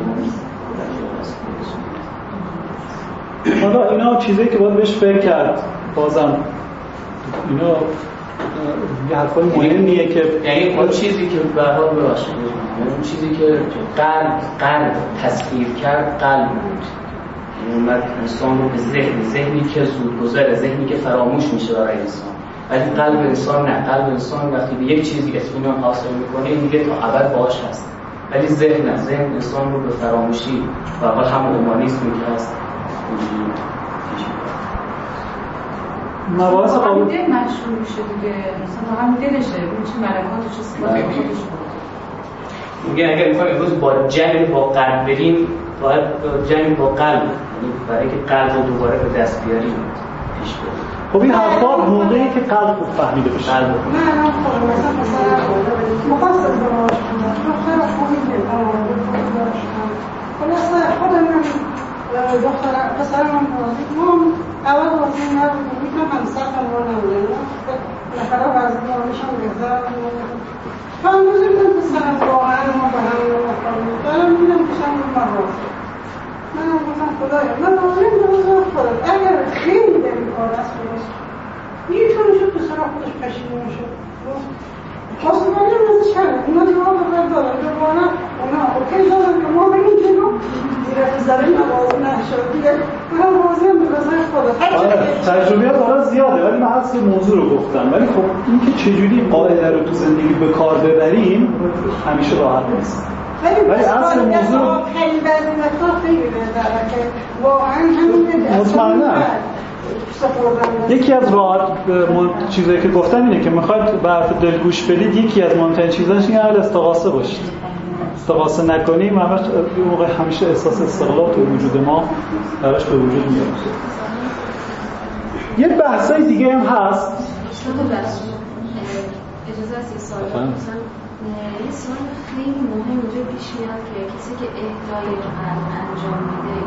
حالا اینا چیزایی که باید بهش فکر کرد. بازم اینا یه حرفای مهمیه که یعنی اون چیزی که به حال ببخشید، اون چیزی که قلب تسخیر کرد قلب بود. اومد انسان رو به ذهنی که زودگذره، ذهنی که فراموش میشه برای انسان. ولی قلب انسان نه. قلب انسان وقتی به یک چیزی اطمینان حاصل میکنه این دیگه تا ابد باهاش هست. ولی ذهن انسان رو به فراموشی و حال همون اومانیسمی که هست مواز همین دل مشهور میشه دیگه، مثلا همین دلشه، اون چه ملکات و چه صفات خودش بود. میگه اگر میخوایم امروز با جنگ با قلب بریم، باید جنگ با قلب، یعنی برای که قلب رو دوباره به دست بیاریم پیش بریم. خب این حرفا موقعی که قلب خوب فهمیده بشه. نه خب مثلا مخواست ازدواج کنم، دختر خوبی داشتم. خلاصه خودم پسرم هم بازی ما اول بازی نبودیم، میتونم همسر کنم نبودیم نفره وزدانشم بهتر تا امروز میدونم پسرم واقعا ما به هم نمختاریم دارم میدونم کشم رو مراسی من هم گفتم خدایا من آزیم دوزار خودم اگر خیلی دمی کار از خودش یه طوری شد پسرم خودش پشیمون شد خواستگاری هم ازش کنه اونا جواب دارن دوباره اونا اوکی دارن که ما بگیم جلو زیره نوازی نشد دیگه من نوازی هم بگذاره خدا تجربیات حالا زیاده ولی من اصل موضوع رو گفتم. ولی خب این که چجوری قاعده رو تو زندگی به کار ببریم همیشه راحت نیست. ولی اصل موضوع خیلی بعضی وقتا خیلی بهتره که واقعا همین مطمئنم یکی از چیزایی که گفتم اینه که میخواید به حرف دل گوش بدید، یکی از مهمترین چیزاش اینه اول استغاثه باشید. استغاثه نکنیم همیشه احساس استقلال تو وجود ما براش به وجود میاد. یه بحثای دیگه هم هست. اجازه است یه سوال بپرسم. یه سوال خیلی مهم اونجا پیش میاد که کسی که اهدای قلب انجام میده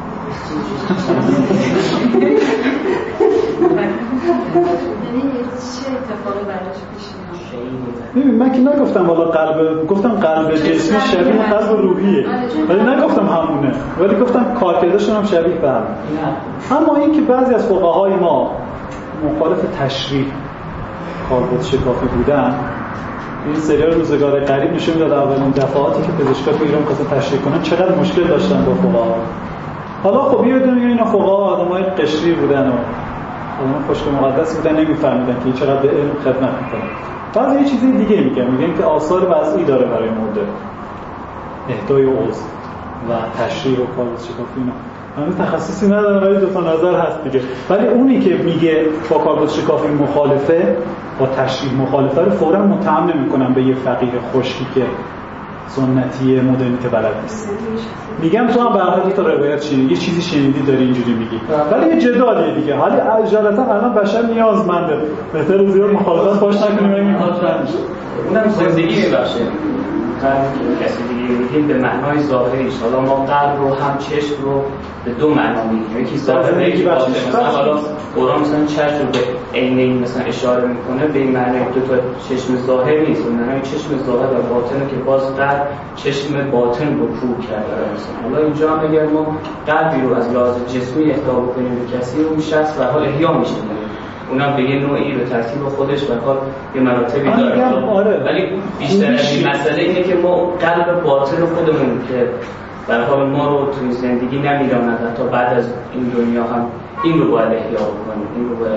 چه اتفاقی براش پیش میاد؟ من که نگفتم والا قلب، گفتم قلب جسمی شبیه قلب روحیه ولی نگفتم همونه، ولی گفتم کارکردشون هم شبیه به هم. اما این که بعضی از فقهای ما مخالف تشریح کاربرد شکافی بودن، این سریال روزگار قریب نشون میداد اولین دفعاتی که پزشکا تو ایران خواستن تشریح کنن چقدر مشکل داشتن با فقها. حالا خب یادتون اینا فقها آدمای قشری بودن و آدمای خشک مقدس بودن، نمیفهمیدن که چقدر به علم خدمت میکنن. بعضی یه چیزی دیگه میگن که آثار وضعی داره برای مرده، اهدای عضو و تشریح و کاربرد شکافی اینا. من تخصصی ندارم ولی دو تا نظر هست دیگه. ولی اونی که میگه با کاربرد شکافی مخالفه، با تشریح مخالفه رو فوراً متهم نمی‌کنم به یه فقیر خشکی که سنتی مدرنیته بلد نیست. میگم تو هم به هر حال تا روایت چیه، یه چیزی شنیدی داری اینجوری میگی. ولی یه جدالیه دیگه. حالا اجالتا الان بشر نیازمنده. بهتره زیاد مخالفت باش نکنیم این حالت میشه. اونم زندگی میبخشه. قلب کسی دیگه به معنای ظاهریش. حالا ما قلب رو هم چشم رو به دو معنا میگیم. یکی ظاهری یکی باطنی. مثلا حالا قرآن مثلا چشم رو به عینین مثلا اشاره میکنه به این معنی دو تا چشم ظاهر نیست. اون معنی چشم ظاهر و باطنه که باز قلب چشم باطن رو پر کرده مثلا. حالا اینجا هم اگر ما قلبی رو از لحاظ جسمی اهدا بکنیم به کسی اون شخص به حال احیا میشه. اونم به یه نوعی به ترتیب خودش و حال یه مراتبی داره. ولی بیشتر از این مسئله اینه که ما قلب باطن خودمون که در حال ما رو توی زندگی نمیراند حتی بعد از این دنیا هم این رو باید احیا بکنیم، این رو باید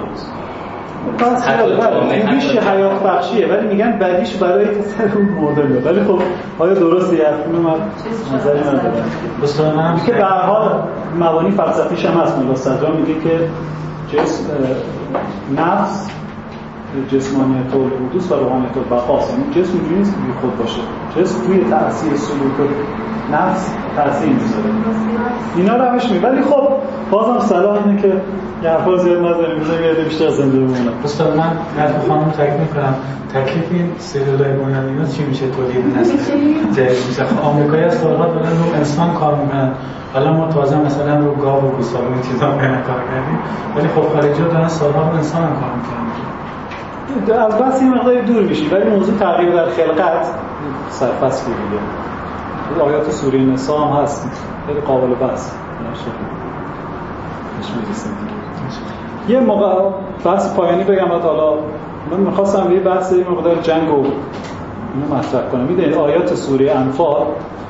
بجانیم. خوبیش حیات بخشیه ولی میگن بدیش برای پسر اون مردنه. ولی خب آیا درسته یه حرفونه من نظری ندارم. بسیار من که به هر حال مبانی فلسفیش هم هست. ملا صدرا میگه که نفس جسمانیت الحدوث و روحانیت البقاء. یعنی جسم اینجوری نیست که بی خود باشه، جسم توی تأثیر سلوک نفس تأثیر میذاره. اینا روش میگه. ولی خب بازم صلاح اینه که حرفا زیاد نداریم، بذاریم یه بیشتر زنده بمونه. استاد من از خانم تکلیف می‌کنم. تکلیف این سلولای بنیادینات چی میشه؟ تولید نسل جدید میشه. آمریکایی از سال‌ها دارن رو انسان کار میکنن. حالا ما تازه مثلا رو گاو و گوساله این چیزا کار کردیم، ولی خب خارجی‌ها دارن سال‌ها رو انسان کار میکنن. از بحث این مقداری دور میشی، ولی موضوع تغییر در خلقت سرفصلی دیگه. آیات سوره نساء هم هست، خیلی قابل بحث. یه موقع بحث پایانی بگم، بعد حالا من می‌خواستم یه بحث این مقدار جنگ رو اینو مطرح کنم. میدونید آیات سوره انفال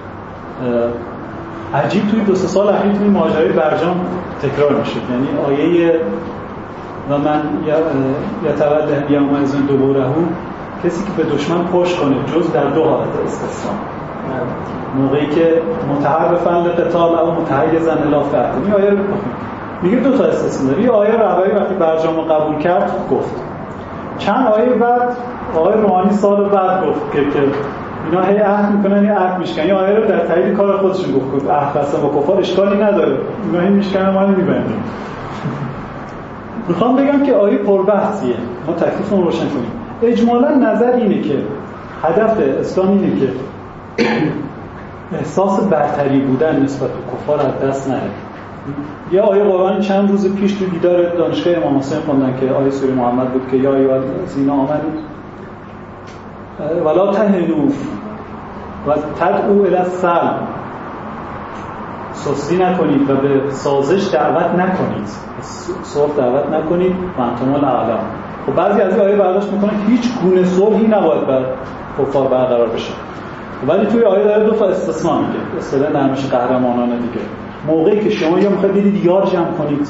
عجیب توی 2-3 سال اخیر توی ماجرای برجام تکرار میشه. یعنی آیه و من یتوله یومئذ دبره، کسی که به دشمن پشت کنه جز در 2 حالت استثنا، موقعی که متحرفاً لقتال او متحیزاً الی فئة. این آیه رو میگه 2 تا استثنا داره. یه آیه رهبری وقتی برجام رو قبول کرد گفت، چند آیه بعد آقای روحانی سال بعد گفت که اینا هی عهد میکنن، یه عهد میشکنن. یه آیه رو در تایید کار خودشون گفت که عهد بستن با کفار اشکالی نداره، اینا هی میشکنن ما میبندیم. میخوام بگم که آیه پربحثیه، ما تکلیفمون روشن کنیم. اجمالا نظر اینه که هدف اسلام اینه که احساس برتری بودن نسبت به کفار از دست نره. یه آیه قرآن چند روز پیش تو دیدار دانشگاه امام حسین خوندن که آیه سوره محمد بود که یا ایوالذین آمنوا ولا تهنوا و تدعوا الی السلم، سستی نکنید و به سازش دعوت نکنید، صلح دعوت نکنید و انتم الاعلام. خب بعضی از این آیه برداشت میکنن هیچ گونه صلحی نباید بر کفار برقرار بشه، ولی توی آیه داره 2 تا استثناء میگه، اصطلاح نرمش قهرمانانه دیگه. موقعی که شما یا میخواید برید یار جمع کنید،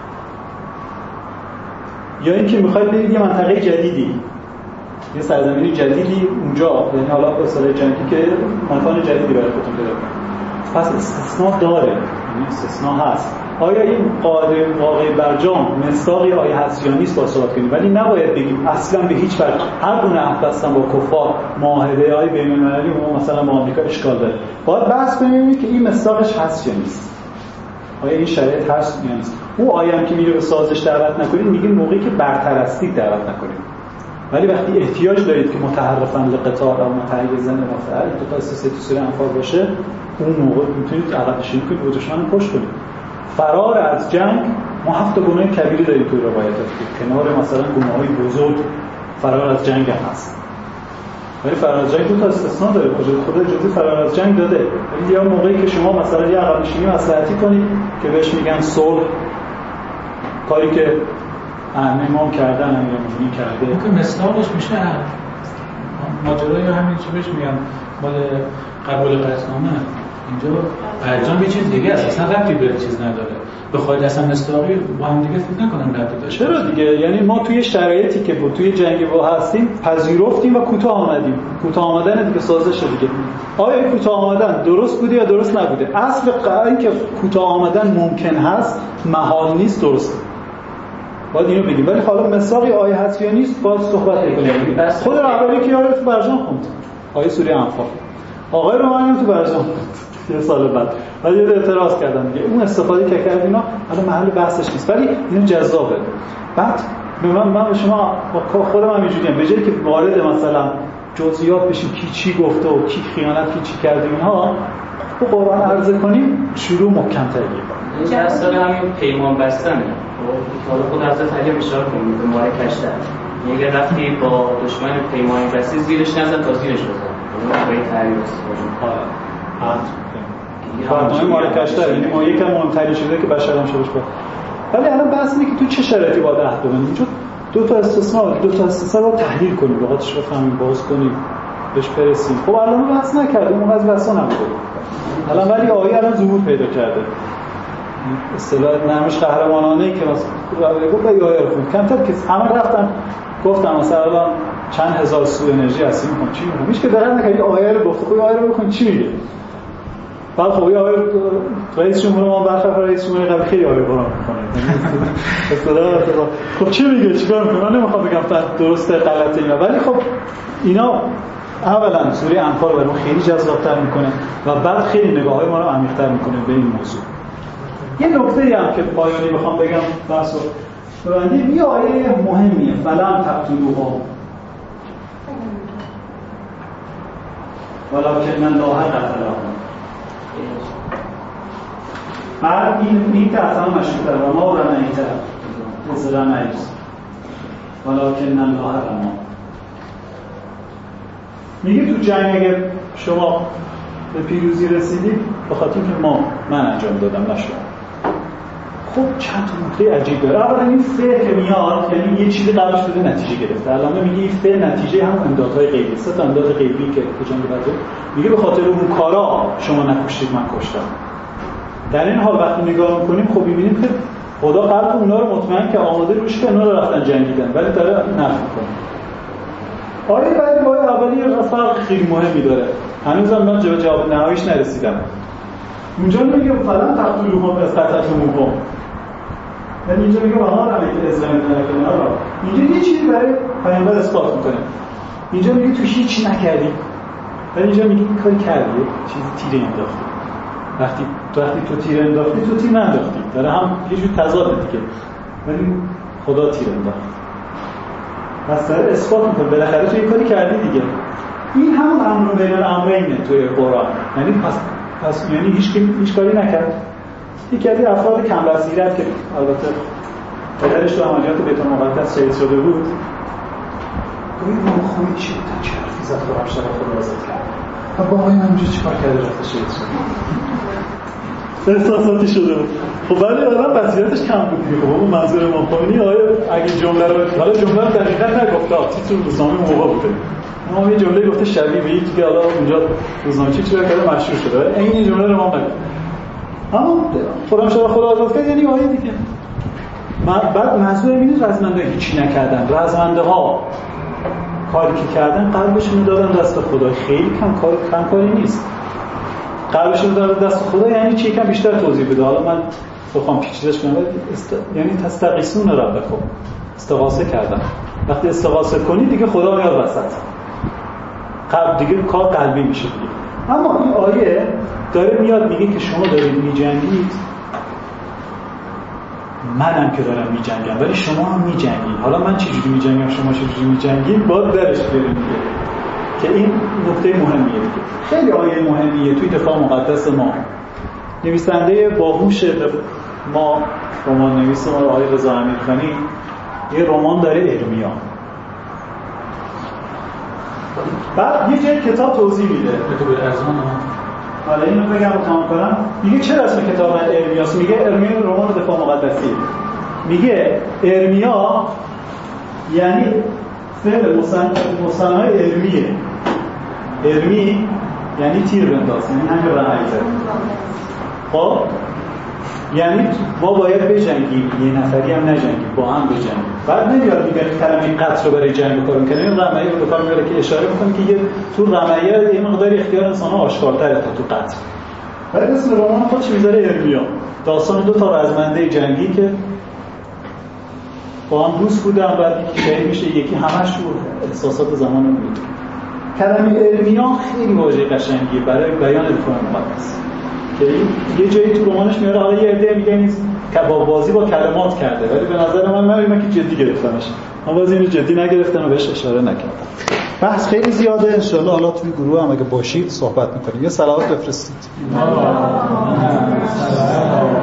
یا اینکه میخواید برید یه منطقه جدیدی، یه سرزمینی جدیدی اونجا، یعنی حالا به اصطلاح جنگی که مکان جدیدی برای خودتون پیدا کنید، پس استثناء داره، یعنی استثناء هست. آیا این قاعده واقعی برجام مصداقی آیه هست یا نیست با صحبت کنیم، ولی نباید بگیم اصلا به هیچ وجه هر گونه عهد بستن با کفار معاهده‌های بین‌المللی و مثلا با آمریکا اشکال داره. باید بحث کنیم که این مصداقش هست یا نیست، آیا این شرایط هست یا نیست. او آیه هم که میگه به سازش دعوت نکنید، میگه موقعی که برتر هستید دعوت نکنید، ولی وقتی احتیاج دارید که متحرفاً لقتال و متحیزاً الی فئة، دو تا استثناء تو سوره انفال باشه، اون موقع میتونید عقب نشینی کنید و دشمن پشت کنید. فرار از جنگ، ما 7 گناه کبیره داریم توی روایات که کنار مثلا گناه‌های بزرگ فرار از جنگ هم هست، ولی فرار از جنگ 2 تا استثناء داره. خدا اجازه فرار از جنگ داده، ولی یا موقعی که شما مثلا یه عقب نشینی مصلحتی کنید که بهش میگن صلح، کاری که امام کردن، امیرالمومنین کرده، که مصداقش میشه ماجرای همین چی بهش میگن مال قبول قطعنامه. اینجا برجام یه چیز دیگه است، اصلا ربطی به چیز نداره. بخواید اصلا مصداقی با هم دیگه فکر نکنم ربطی داشته. چرا دیگه؟ یعنی ما توی شرایطی که بود توی جنگ با هستیم پذیرفتیم و کوتاه آمدیم. کوتاه آمدن دیگه سازش دیگه. آیا کوتاه آمدن درست بوده یا درست نبوده؟ اصل این که کوتاه آمدن ممکن هست، محال نیست، درست. باید اینو بگیم. ولی حالا مصداقی آیه هست یا نیست باید صحبت کنیم. خود رهبری که آیه تو برجام خوند، آیه سوره انفال. آقای روحانی تو برجام یه سال بعد ولی اعتراض کردن دیگه. اون استفاده که کرد اینا حالا محل بحثش نیست، ولی اینو جذابه. بعد من به شما خودم هم اینجوریم، به جایی که وارد مثلا جزئیات بشیم کی چی گفته و کی خیانت کی چی کرده اینها، خب قرآن عرضه کنیم شروع محکم‌تر این چه اصلا همین پیمان بستنه. حالا خود حضرت علی اشاره کنید به ماره کشتن، میگه وقتی با دشمن پیمان بستی زیرش نزن تا زیرش بزن. اون به تعریف فرمای مارکشتر، یعنی ما یکم مهمتری شده که بشر هم شدش بود. ولی الان بحث اینه که تو چه شرایطی باید عهد ببندیم، چون 2 تا استثناء رو تحلیل کنیم، لغاتش رو بفهمیم، باز کنیم، بهش برسیم. خب الان بحث نکردیم، اون از بحثا نبوده الان، ولی آیه الان ظهور پیدا کرده. اصطلاح نرمش قهرمانانه‌ای که مثلا گفت آیه رو خوند کمتر که همه رفتن گفتم مثلا الان چند هزار سو انرژی هست، میگم چی میگم؟ هیچ که درک نکنید آیه رو گفته، خب آیه رو بخون چی میگه. بعد خب یه آقای رئیس جمهور ما برخلاف رئیس جمهور قبلی خیلی آقای قرآن میکنه اصطلاح خب چی میگه چیکار میکنه؟ من نمیخوام بگم درسته غلطه اینا، ولی خب اینا اولا سوره انفال برای ما خیلی جذاب‌تر میکنه و بعد خیلی نگاه‌های ما رو عمیق‌تر میکنه به این موضوع. یه نکته‌ای هم که پایانی بخوام بگم بحثو ببندیم، یه آیه مهمیه، فلم تقتلوها ولکن الله قتلهم. بعد این که اصلا مشروع و ما رمیت از رمیت ولکن الله رمی. میگه تو جنگ اگه شما به پیروزی رسیدید به خاطر اینکه من انجام دادم نه شما. خب چند تا نکته عجیب داره. اولا این فعل که میاد یعنی یه چیزی قبلش بوده نتیجه گرفته. الان میگه این فعل نتیجه هم امدادهای غیبی، سه تا امداد غیبی که کجا میاد. میگه به خاطر اون کارا شما نکشتید من کشتم. در این حال وقتی نگاه میکنیم خب میبینیم که خدا قلب اونا رو مطمئن که آماده روش که اونا رو رفتن جنگیدن، ولی داره نفی میکنه. آیه بعدی با اولی یه فرق خیلی مهمی داره. هنوزم من جواب نهاییش نرسیدم. اونجا میگه فلان تقتلوهم از قتلتموهم. یعنی اینجا میگه آها رمیت اسلام کنار. اینجا یه چیزی برای پیامبر اثبات میکنه. اینجا میگه تو هیچ نکردی. ولی اینجا میگه این کاری کردی، چیزی تیر انداختی. وقتی تو تیر انداختی تو تیر ننداختی. داره هم یه جور تضاده دیگه. ولی خدا تیر انداخت. پس داره اثبات میکنه بالاخره تو این کاری کردی دیگه. این همون امر بین الامرینه توی قرآن. یعنی پس یعنی هیچ کاری نکرد. یکی از افراد کم بصیرت که البته پدرش تو عملیات بیت المقدس شهید شده بود، گویی روحانی چی بود چه حرفی زد خودم شده خود آزاد کرد و با آقای همونجور چیکار کرده رفته شهید شده احساساتی شده بود. خب ولی آدم بصیرتش کم بود دیگه. خب منظور امام خمینی اگه جمله رو حالا جمله رو دقیقاً نگفته تیتر روزنامه موقع بوده، اما یه جمله گفته شبیه به این که حالا اونجا روزنامه چی کرده مشهور شده، این جمله رو ما نگفت. اما خودم شده خدا آزاد کرد یعنی آیه دیگه. بعد منظور اینه رزمنده هیچی نکردن، رزمنده ها کاری که کردن قلبشون رو دادن دست خدا. خیلی کم کاری نیست. قلبشون رو دادن دست خدا یعنی چی؟ یکم بیشتر توضیح بده. حالا من بخوام پیچیده‌اش کنم یعنی تستغیثون ربکم، استغاثه کردن. وقتی استغاثه کنی دیگه خدا میاد وسط، قلب دیگه کار قلبی میشه دیگه. اما این آیه داره میاد میگه که شما دارید میجنگید، منم که دارم میجنگم ولی شما هم میجنگید. حالا من چجوری میجنگم شما چجوری میجنگید باید درش بریم دیگه، که این نکته مهمیه دیگه. خیلی آیه مهمیه توی دفاع مقدس ما. نویسنده باهوش ما، رمان نویس ما آقای رضا امیرخانی، یه رمان داره ارمیا. بعد یه جای کتاب توضیح میده. حالا اینو بگم و تمام کنم. میگه چرا اسم کتاب ارمیاست؟ میگه ارمیا رمان دفاع مقدسی. میگه ارمیا یعنی فعل مصنع ارمیه. ارمی یعنی تیر بنداز، یعنی همین رهایته. خب یعنی ما باید بجنگیم، یه نفری هم نجنگیم، با هم بجنگیم. بعد نمیاد میگه کلمه قتل رو برای جنگ بکاریم، که این رمیه رو بکار میاره که اشاره میکنه که یه تو رمیه یه مقدار اختیار انسان‌ها آشکارتره تا تو قتل. بعد اسم رمان خودش میذاره ارمیا، داستان دو تا رزمنده جنگی که با هم دوست بودن، بعد یکی شهید میشه، یکی همش احساسات زمان بود. کلمه ارمیا خیلی واژه قشنگیه برای بیان دفاع مقدس. که یه جایی تو رمانش میاره، حالا یه عده میگه این کباب بازی با کلمات کرده، ولی به نظر من که جدی گرفتمش. من بازی اینو جدی نگرفتم و بهش اشاره نکردم. بحث خیلی زیاده، انشالله حالا توی گروه هم اگه باشید صحبت میکنیم. یه صلوات بفرستید.